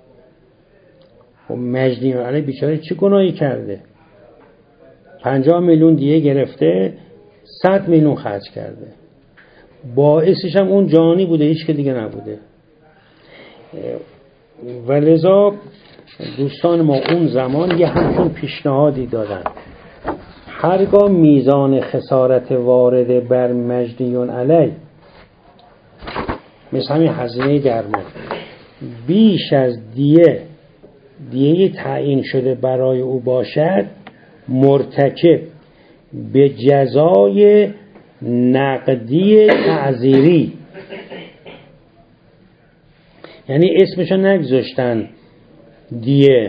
و مجنیون علی بیچاره چه گناهی کرده؟ پنجاه میلیون دیگه گرفته، صد میلیون خرج کرده، باعثش هم اون جانی بوده، هیچ که دیگه نبوده. و لذا دوستان ما اون زمان یه همچون پیشنهادی دادن، هرگاه میزان خسارت وارده بر مجنیون علی مثل همین هزینه درمان بیش از دیه دیه تعیین شده برای او باشد، مرتکب به جزای نقدی تعزیری، یعنی اسمشو نگذاشتن دیه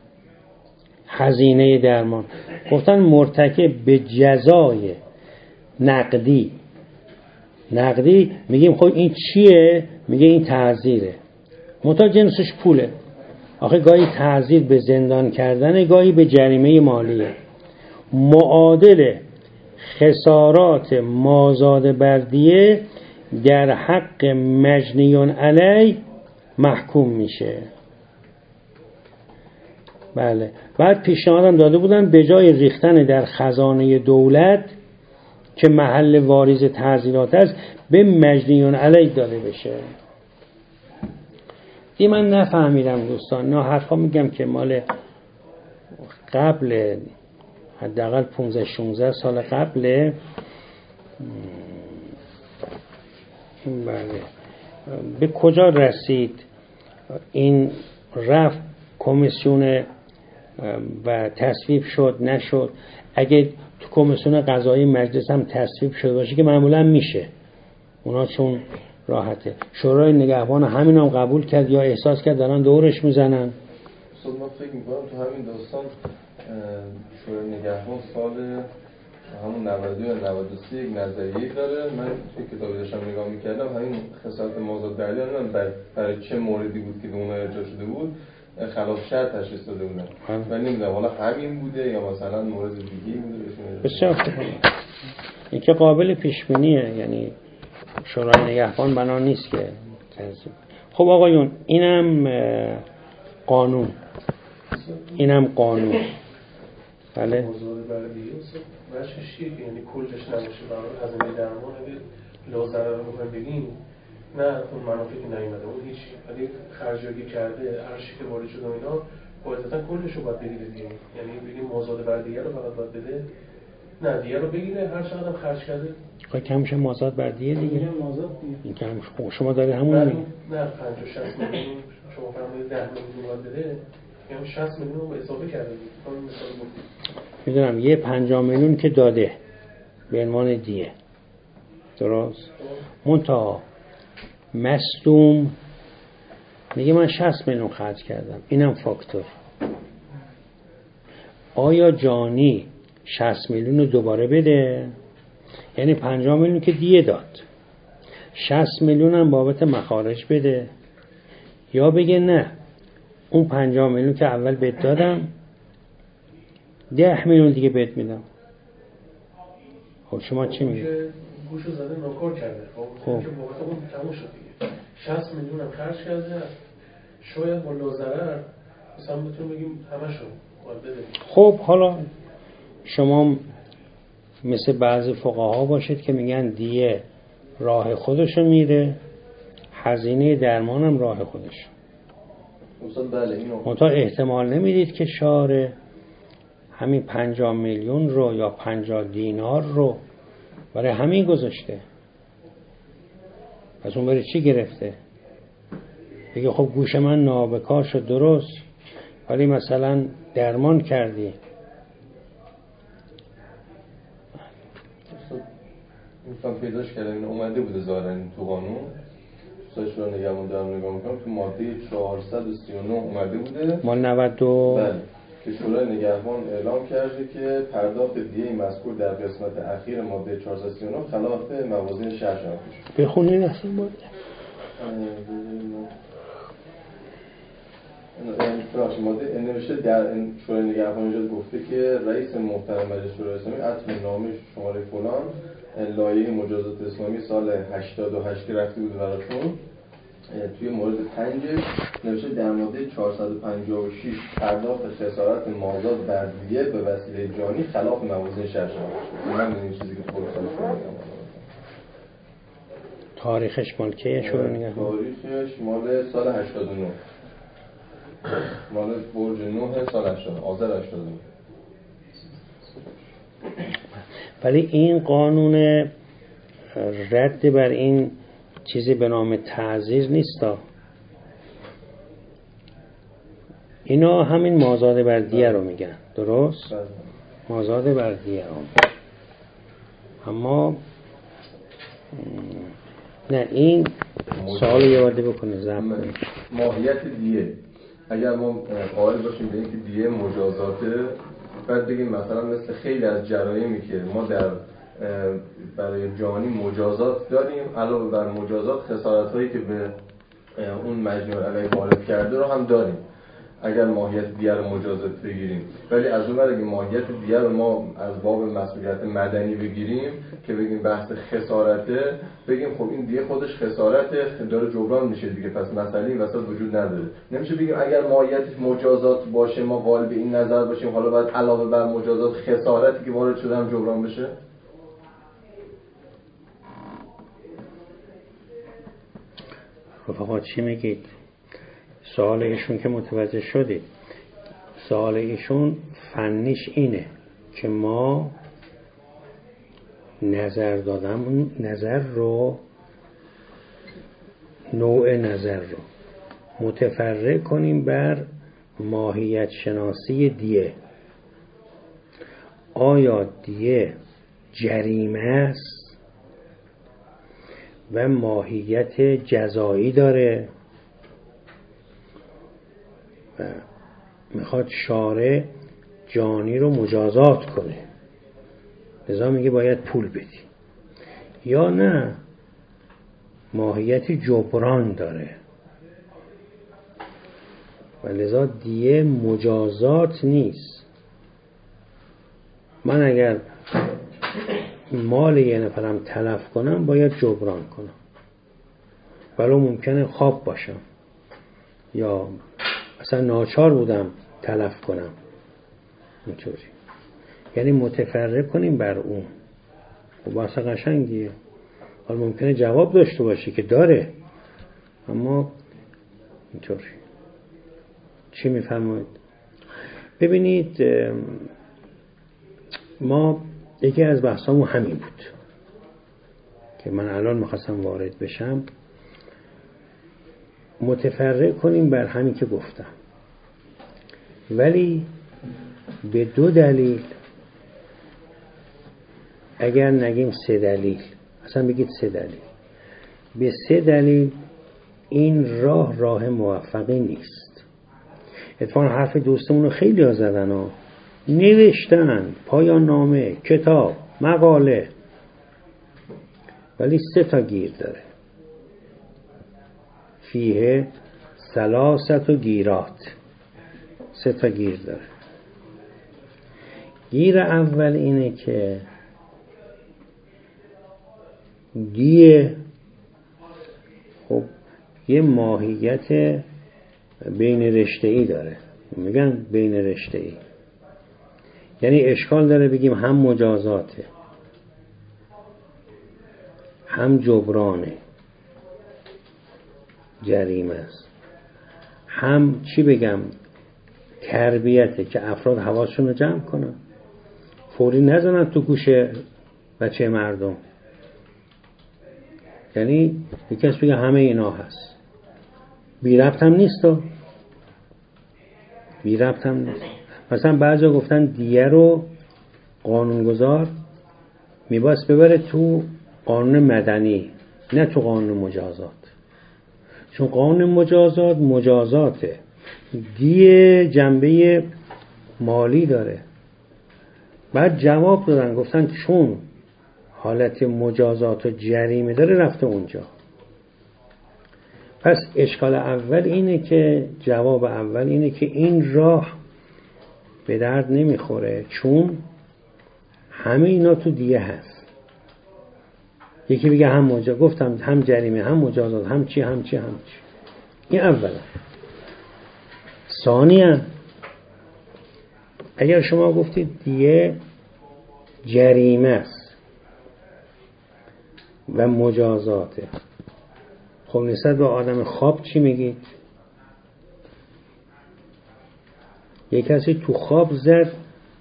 هزینه درمان، گفتن مرتکب به جزای نقدی. نقدی میگیم خب این چیه؟ میگه این تعزیره، منتها جنسش پوله. آخه گاهی تعزیر به زندان کردن، گاهی به جریمه مالیه. معادل خسارات مازاد بر دیه در حق مجنیون علی محکوم میشه. بله. بعد پیشنهادم داده بودن به جای ریختن در خزانه دولت که محل واریز تعزیرات است، به مجنیون علی داده بشه. دی من نفهمیدم دوستان، نه حرفا میگم که مال قبل حداقل پانزده شانزده سال قبل. بله. به کجا رسید این؟ رفت کمیسیون و تصویب شد نشد. اگه تو کمیسیون قضایی مجلس هم تصویب شده باشه که معمولا میشه، اونا چون راحته، شورای نگهبان همین هم قبول کرد یا احساس کرد دارن دورش میزنن. اصلا من فکر میکنم تو همین داستان شورای نگهبان سال همون نود و دو یا نود و سه یک نظریه داره. من توی کتابی داشتم نگاه میکردم، همین خصالت مازاد بردی هم برای, برای چه موردی بود که به اونها ارجاع شده بود خلاف شرط تشخیص داده بودن. من نمیدونم حالا همین بوده یا مثلا مورد دیگه بوده. بسیار خوب. این که قابل پیش بینیه، یعنی شورای نگهبان بنا نیست که تنظیم. خب آقایون، اینم قانون، اینم قانون. بله. موضوع بردیه وشش چیه که یعنی کلش نباشه برای هزینه درمان اگه لازمه رو بخوایم بگیم نه اون منافعی که نیومده اون هیچ، ولی خرجیابی کرده ارشی که وارد شده و اینا قاعدتا کلش رو باید بگیره دیگه. یعنی بگیم موضوع بردیه رو فقط باید بده، نه دیگه رو بگیره هر چقدر خرج کرده. خب که همیشه مازاد بردیه دیگه. مازاد دیگه. این که همیشه خب شما دارید همون میگید. نه پنجاه شصت میلیون شما فرمودید ده میلیون باید بده، یعنی شصت میلیون رو اضافه کرده دیگه. همین مثال گفتید. میدونم یه پنجاه میلیون که داده به عنوان دیه. درست؟ منتها مصدوم میگه من شصت میلیون خرج کردم، اینم فاکتور. آیا جانی شصت میلیون رو دوباره بده؟ یعنی پنجاه میلیون که دیه داد، شصت میلیون هم بابت مخارج بده، یا بگه نه اون پنجاه میلیون که اول بهت دادم ده میلیون دیگه بهت میدم. خب شما چی میگید؟ گوشو زده ناکار کرده. خب که بابت اون تموم شد دیگه. شصت میلیون هم خرج کرده، شاید با لازرر مثلا بتونیم بگیم همشو باید بده. خب حالا شما مثل بعضی فقها باشید که میگن دیه راه خودشو میره، هزینه درمانم راه خودش. منتها احتمال نمیدید که شاره همین پنجاه میلیون رو یا پنجاه دینار رو برای همین گذاشته. پس اون برای چی گرفته؟ بگه خب گوش من نابکار شد درست، ولی مثلا درمان کردی. میخوام پیداش کردم این اومده بوده ظاهرا تو قانون سایش رو نگمون دارم نگاه میکنم تو ماده چهارصد و سی و نه اومده بوده مال نود و دو. بله که شورای نگهبان اعلام کرده که پرداخت دیه مذکور در قسمت اخیر ماده چهارصد و سی و نه خلاف موازین شرع شناخته شد. بخونین اصلا بود این ماده نوشته در شورای نگهبان اینجا گفته که رئیس محترم مجلس شورای اسلامی عطف نامه شماره فلان لایحه مجازات اسلامی سال هشتاد و هشت که رفته بود براتون توی مورد پنج نوشته در ماده چهارصد و پنجاه و شش پرداخت خسارت مازاد بر دیه به وسیله جانی خلاف موازین شرع شناخته شد. من این چیزی که تو تاریخش مال کیه شورای نگهبان؟ تاریخش مال سال هشتاد و نه، مال برج نه سال هشتاد آذر هشتاد و نه. ولی این قانون رد بر این چیزی به نام تعزیر نیستا. اینا همین مازاد بر دیه رو میگن. درست؟ مازاد بر دیه رو میگن. اما نه این سوال یه وارده بکنه زم کنه ماهیت دیه. اگر ما قائل باشیم به اینکه دیه مجازاته، بعد بگیم مثلا مثل خیلی از جرایمی که ما در برای جانی مجازات داریم علاوه بر مجازات خسارت هایی که به اون مجنون علیه وارد کرده رو هم داریم اگر ماهیت دیه رو مجازات بگیریم. ولی از اون ور اگه ماهیت دیه رو ما از باب مسئولیت مدنی بگیریم که بگیم بحث خسارته، بگیم خب این دیه خودش خسارته داره جبران میشه دیگه، پس مسئله این وسط وجود نداره. نمیشه بگیم اگر ماهیتش مجازات باشه ما قائل به این نظر باشیم حالا باید علاوه بر مجازات خسارتی که وارد شده هم جبران بشه. رفقا چی میگید؟ سوال ایشون که متوجه شدید، سوال ایشون فنیش اینه که ما نظر دادم، نظر رو، نوع نظر رو متفرق کنیم بر ماهیت شناسی دیه. آیا دیه جریمه است و ماهیت جزایی داره و میخواد شارع جانی رو مجازات کنه، لذا میگه باید پول بدی، یا نه ماهیت جبران داره و لذا دیه مجازات نیست. من اگر مال یه نفرم تلف کنم باید جبران کنم، ولو ممکنه خواب باشم یا اصلا ناچار بودم تلف کنم. اینطوری یعنی متفرق کنیم بر اون. خب بحث قشنگیه. حالا ممکنه جواب داشته باشی که داره، اما اینطوری. چی میفرمایید؟ ببینید ما یکی از بحثامون همین بود که من الان میخواستم وارد بشم. متفرق کنیم بر همین که گفتم، ولی به دو دلیل، اگر نگیم سه دلیل، اصلا بگید سه دلیل، به سه دلیل این راه راه موفقی نیست. اتفاقا حرف دوستمون رو خیلی ها زدن ها، نوشتن پایان نامه، کتاب، مقاله، ولی سه تا گیر داره. فیه ثلاثت و گیرات، سه تا گیر داره. گیر اول اینه که دیه خب یه ماهیت بین رشته‌ای داره. میگن بین رشته‌ای، یعنی اشکال داره بگیم هم مجازاته هم جبرانه، جریمه است، هم چی بگم تربیته که افراد حواسشون رو جمع کنن، فوری نزنن تو گوش بچه مردم. یعنی یکی از بگه همه اینا هست، بی ربط هم نیست و بی ربط هم نیست. مثلا بعضی گفتن دیه رو قانونگذار میباید ببره تو قانون مدنی، نه تو قانون مجازات، چون قانون مجازات مجازاته، دیه جنبه مالی داره. بعد جواب دادن گفتن چون حالت مجازات و جریمه داره رفته اونجا. پس اشکال اول اینه که جواب اول اینه که این راه به درد نمیخوره، چون همه اینا تو دیه هست. یکی بگه هم مجازات، گفتم هم جریمه هم مجازات هم چی هم چی هم چی. این اولا. ثانیا اگر شما گفتید دیه جریمه است و مجازاته، خب نسبت به آدم خواب چی میگید؟ یک کسی تو خواب زد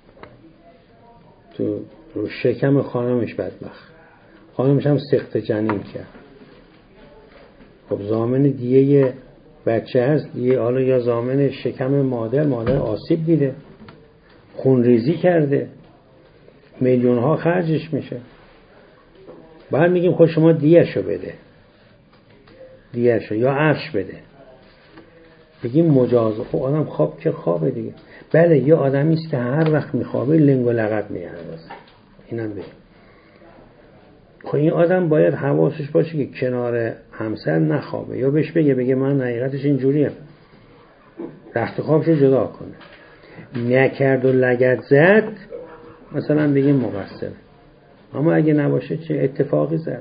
تو رو شکم خانمش، بدبخت خانمش هم سخت جنین کرد. خب ضامن دیه بچه هست دیگه، حالا یا ضامن شکم مادر، مادر آسیب دیده، خونریزی کرده، میلیون ها خرجش میشه. بعد میگیم خب شما دیه‌شو بده، دیه‌شو یا عفش بده. بگیم مجاز. خب آدم خواب که خوابه دیگه. بله یه آدمی است که هر وقت میخوابه لنگ و لغت میاندازه، اینم بگیم. خب این آدم باید حواسش باشه که کنار همسر نخوابه، یا بهش بگه بگه من حقیقتش اینجوریم، رخت خوابشو جدا کنه. نکرد و لگد زد مثلا بگیم مقصر، اما اگه نباشه چه اتفاقی زد؟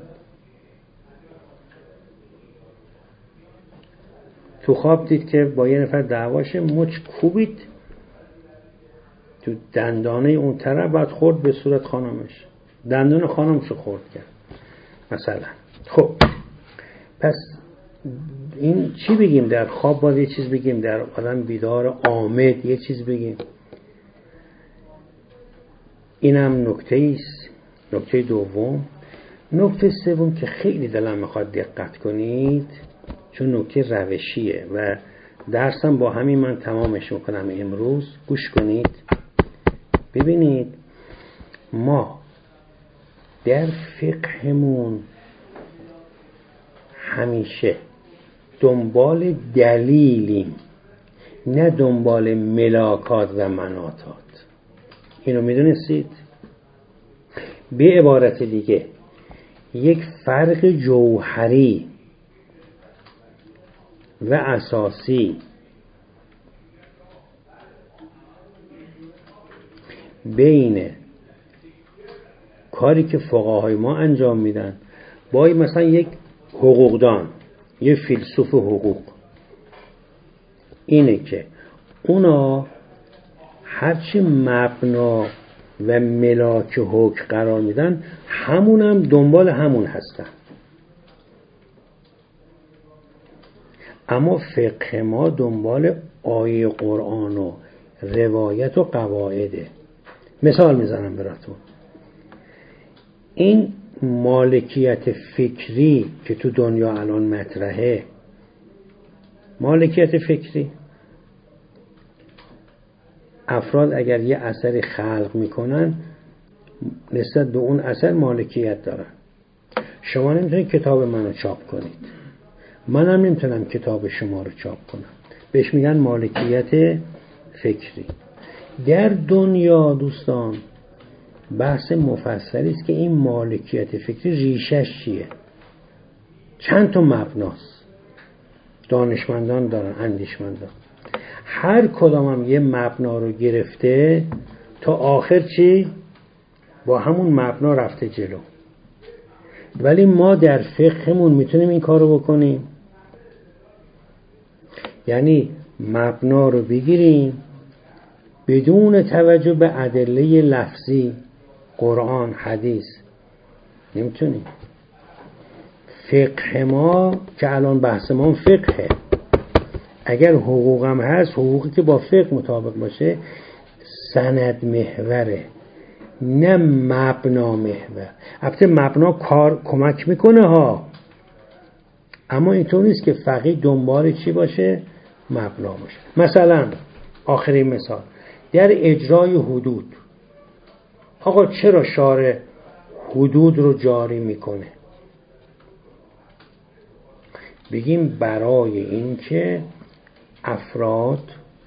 تو خواب دید که با یه نفر دعواشه، مچ کوبید تو دندانه اون طرف، بعد خورد به صورت خانمش، دندان خانمشو خورد کرد مثلا. خب پس این چی بگیم؟ در خواب باید یه چیز بگیم، در آدم بیدار آمد یه چیز بگیم. اینم نکته است. نکته دوم. نکته سوم که خیلی دلم میخواد دقت کنید، چون نکته روشیه و درسم با همین من تمامش میکنم امروز. گوش کنید. ببینید ما در فقهمون همیشه دنبال دلیلیم، نه دنبال ملاکات و مناطات. اینو میدونستید؟ به عبارت دیگه یک فرق جوهری و اساسی بین کاری که فقهای ما انجام میدن با مثلا یک حقوقدان، یک فیلسوف حقوق، اینه که اونا هرچی مبنا و ملاک حکم قرار میدن همون هم دنبال همون هستن. اما فقه ما دنبال آیه قرآن و روایت و قواعده. مثال میزنم براتون. این مالکیت فکری که تو دنیا الان مطرحه، مالکیت فکری، افراد اگر یه اثری خلق میکنن نسبت به اون اثر مالکیت دارن. شما نمیتونید کتاب منو چاپ کنید، منم نمیتونم کتاب شما رو چاپ کنم. بهش میگن مالکیت فکری. در دنیا دوستان بحث مفصلی است که این مالکیت فکری ریشش چیه، چند تا مبناست. دانشمندان دارن، اندیشمندان، هر کدام هم یه مبنا رو گرفته تا آخر چی با همون مبنا رفته جلو. ولی ما در فقهمون میتونیم این کارو بکنیم، یعنی مبنا رو بگیریم بدون توجه به ادله لفظی قرآن حدیث. نمیتونیم. فقه ما که الان بحث ما فقهه، اگر حقوق هم هست، حقوقی که با فقه مطابق باشه سند محوره، نه مبنا محور. البته مبنا کار کمک میکنه ها، اما اینطور نیست که فقیه دنبال چی باشه؟ مبنا باشه. مثلا آخرین مثال در اجرای حدود. آقا چرا شارع حدود رو جاری میکنه؟ بگیم برای این که افراد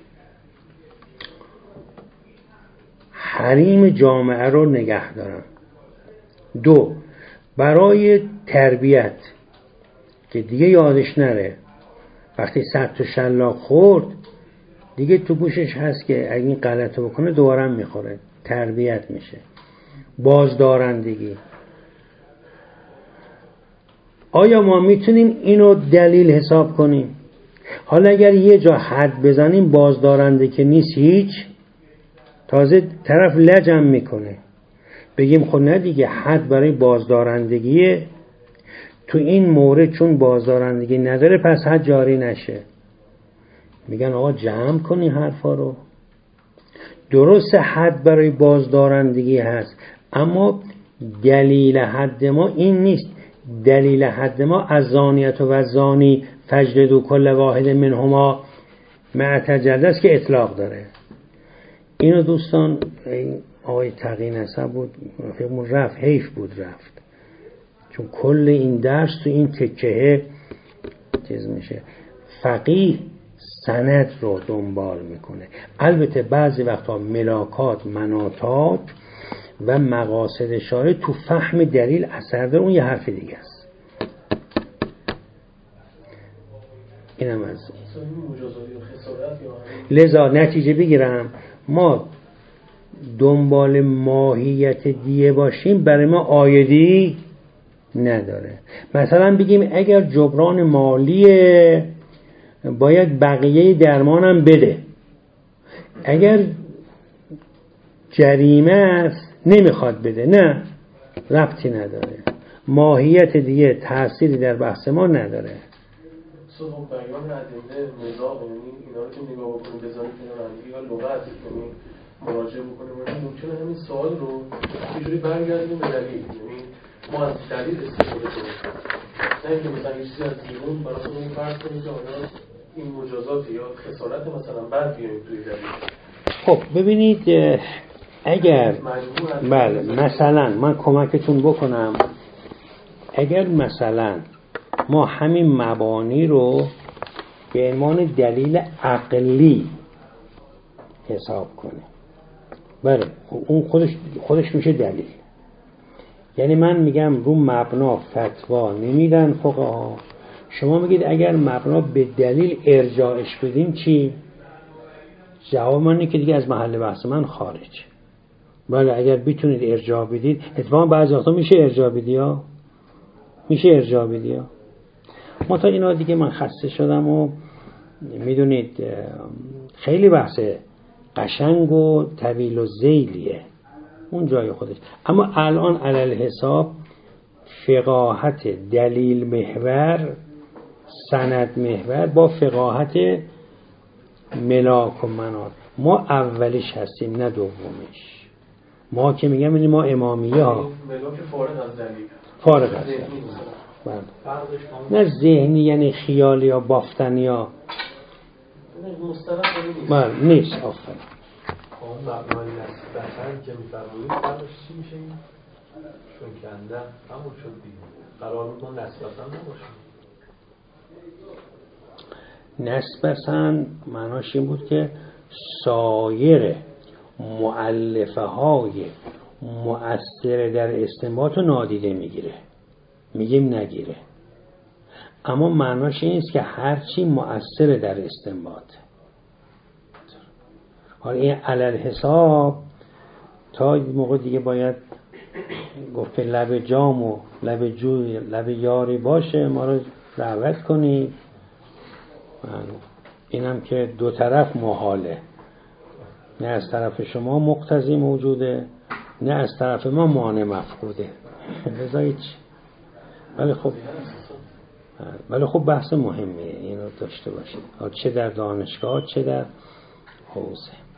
حریم جامعه رو نگه دارن. دو، برای تربیت که دیگه یادش نره وقتی صد تا شلاق خورد دیگه تو گوشش هست که اگه این غلطو بکنه دوباره هم میخوره، تربیت میشه. بازدارندگی. آیا ما میتونیم اینو دلیل حساب کنیم؟ حالا اگر یه جا حد بزنیم بازدارنده که نیست هیچ، تازه طرف لجم میکنه، بگیم خب نه دیگه حد برای بازدارندگیه، تو این مورد چون بازدارندگی نداره پس حد جاری نشه. میگن آقا جمع کنی حرفا رو. درست حد برای بازدارندگی هست، اما دلیل حد ما این نیست. دلیل حد ما از زانیت و زانی فجلدوا کل واحد منهما مع تجلد است که اطلاق داره. اینو دوستان آقای تقی نسب بود فکرمون رفت، حیف بود رفت، چون کل این درس تو این تکهه چیز میشه. فقیه سند رو دنبال میکنه. البته بعضی وقتا ملاکات، مناطات و مقاصد شارع تو فهم دلیل اثر داره، اون یه حرف دیگه است. اینم از لذا نتیجه بگیرم ما دنبال ماهیت دیه باشیم برای ما آیدی نداره. مثلا بگیم اگر جبران مالیه باید بقیه درمانم بده، اگر جریمه است نمیخواد بده، نه ربطی نداره. ماهیت دیگه تأثیری در بحث ما نداره. صحب بیان ادله نظام، یعنی اینا رو که نگاه بکنیم بزنیم کنار هم دیگه، لغت، یعنی مراجعه بکنه ممکنه همین سوال رو یه جوری برگردیم به دلیل، یعنی ما از دلیل استفاده کنیم، نه اینکه مثلا یه چیزی از بیرون برای خودمون فرض کنیم که حالا این مجازات یا خسارت مثلا بعد بیایم توی دلیل. خب ببینید اگر بله مثلا من کمکتون بکنم، اگر مثلا ما همین مبانی رو به عنوان دلیل عقلی حساب کنیم، بله اون خودش خودش میشه دلیل. یعنی من میگم رو مبنا فتوا نمیدن فقها، شما میگید اگر مبنا به دلیل ارجاعش بدیم چی؟ جواب من اینه که دیگه از محل بحث من خارج. بله اگر بتونید ارجاع بدید، اتفاقا بعضی وقتا میشه ارجاع بدی ها، میشه ارجاع بدی ها. ما تا اینا دیگه من خسته شدم و میدونید خیلی بحث قشنگ و طویل و ذیلیه اون جای خودش. اما الان علل حساب فقاهت دلیل محور سند محور با فقاهت ملاک و منات ما اولیش هستیم نه دومیش. ما که میگم این ما امامیه ها ملاک فارغ از دلیل، فارغ از دلیل نه ذهنی یعنی خیالی یا بافتنی یا مستند نیست. آفرین. اون مبنای نسبتاً که می‌فرمایید فرقش چی میشه؟ این چون کنده همون شد دیگه، قرار بود ما نسبتاً نباشیم. نسبتاً معناش این بود که سایر مؤلفه های مؤثر در استنباط رو نادیده میگیره، میگیم نگیره. اما معناش این است که هرچی مؤثر در استنباط. حالا این علل حساب تا موقع دیگه باید گفت لب جام و لب جوی لب یاری باشه ما رو دعوت کنی. اینم که دو طرف محاله، نه از طرف شما مقتضی موجوده نه از طرف ما مانع مفقوده. بذارید ولی خب ولی خب بحث مهمیه اینو داشته باشید، چه در دانشگاه چه در حوزه.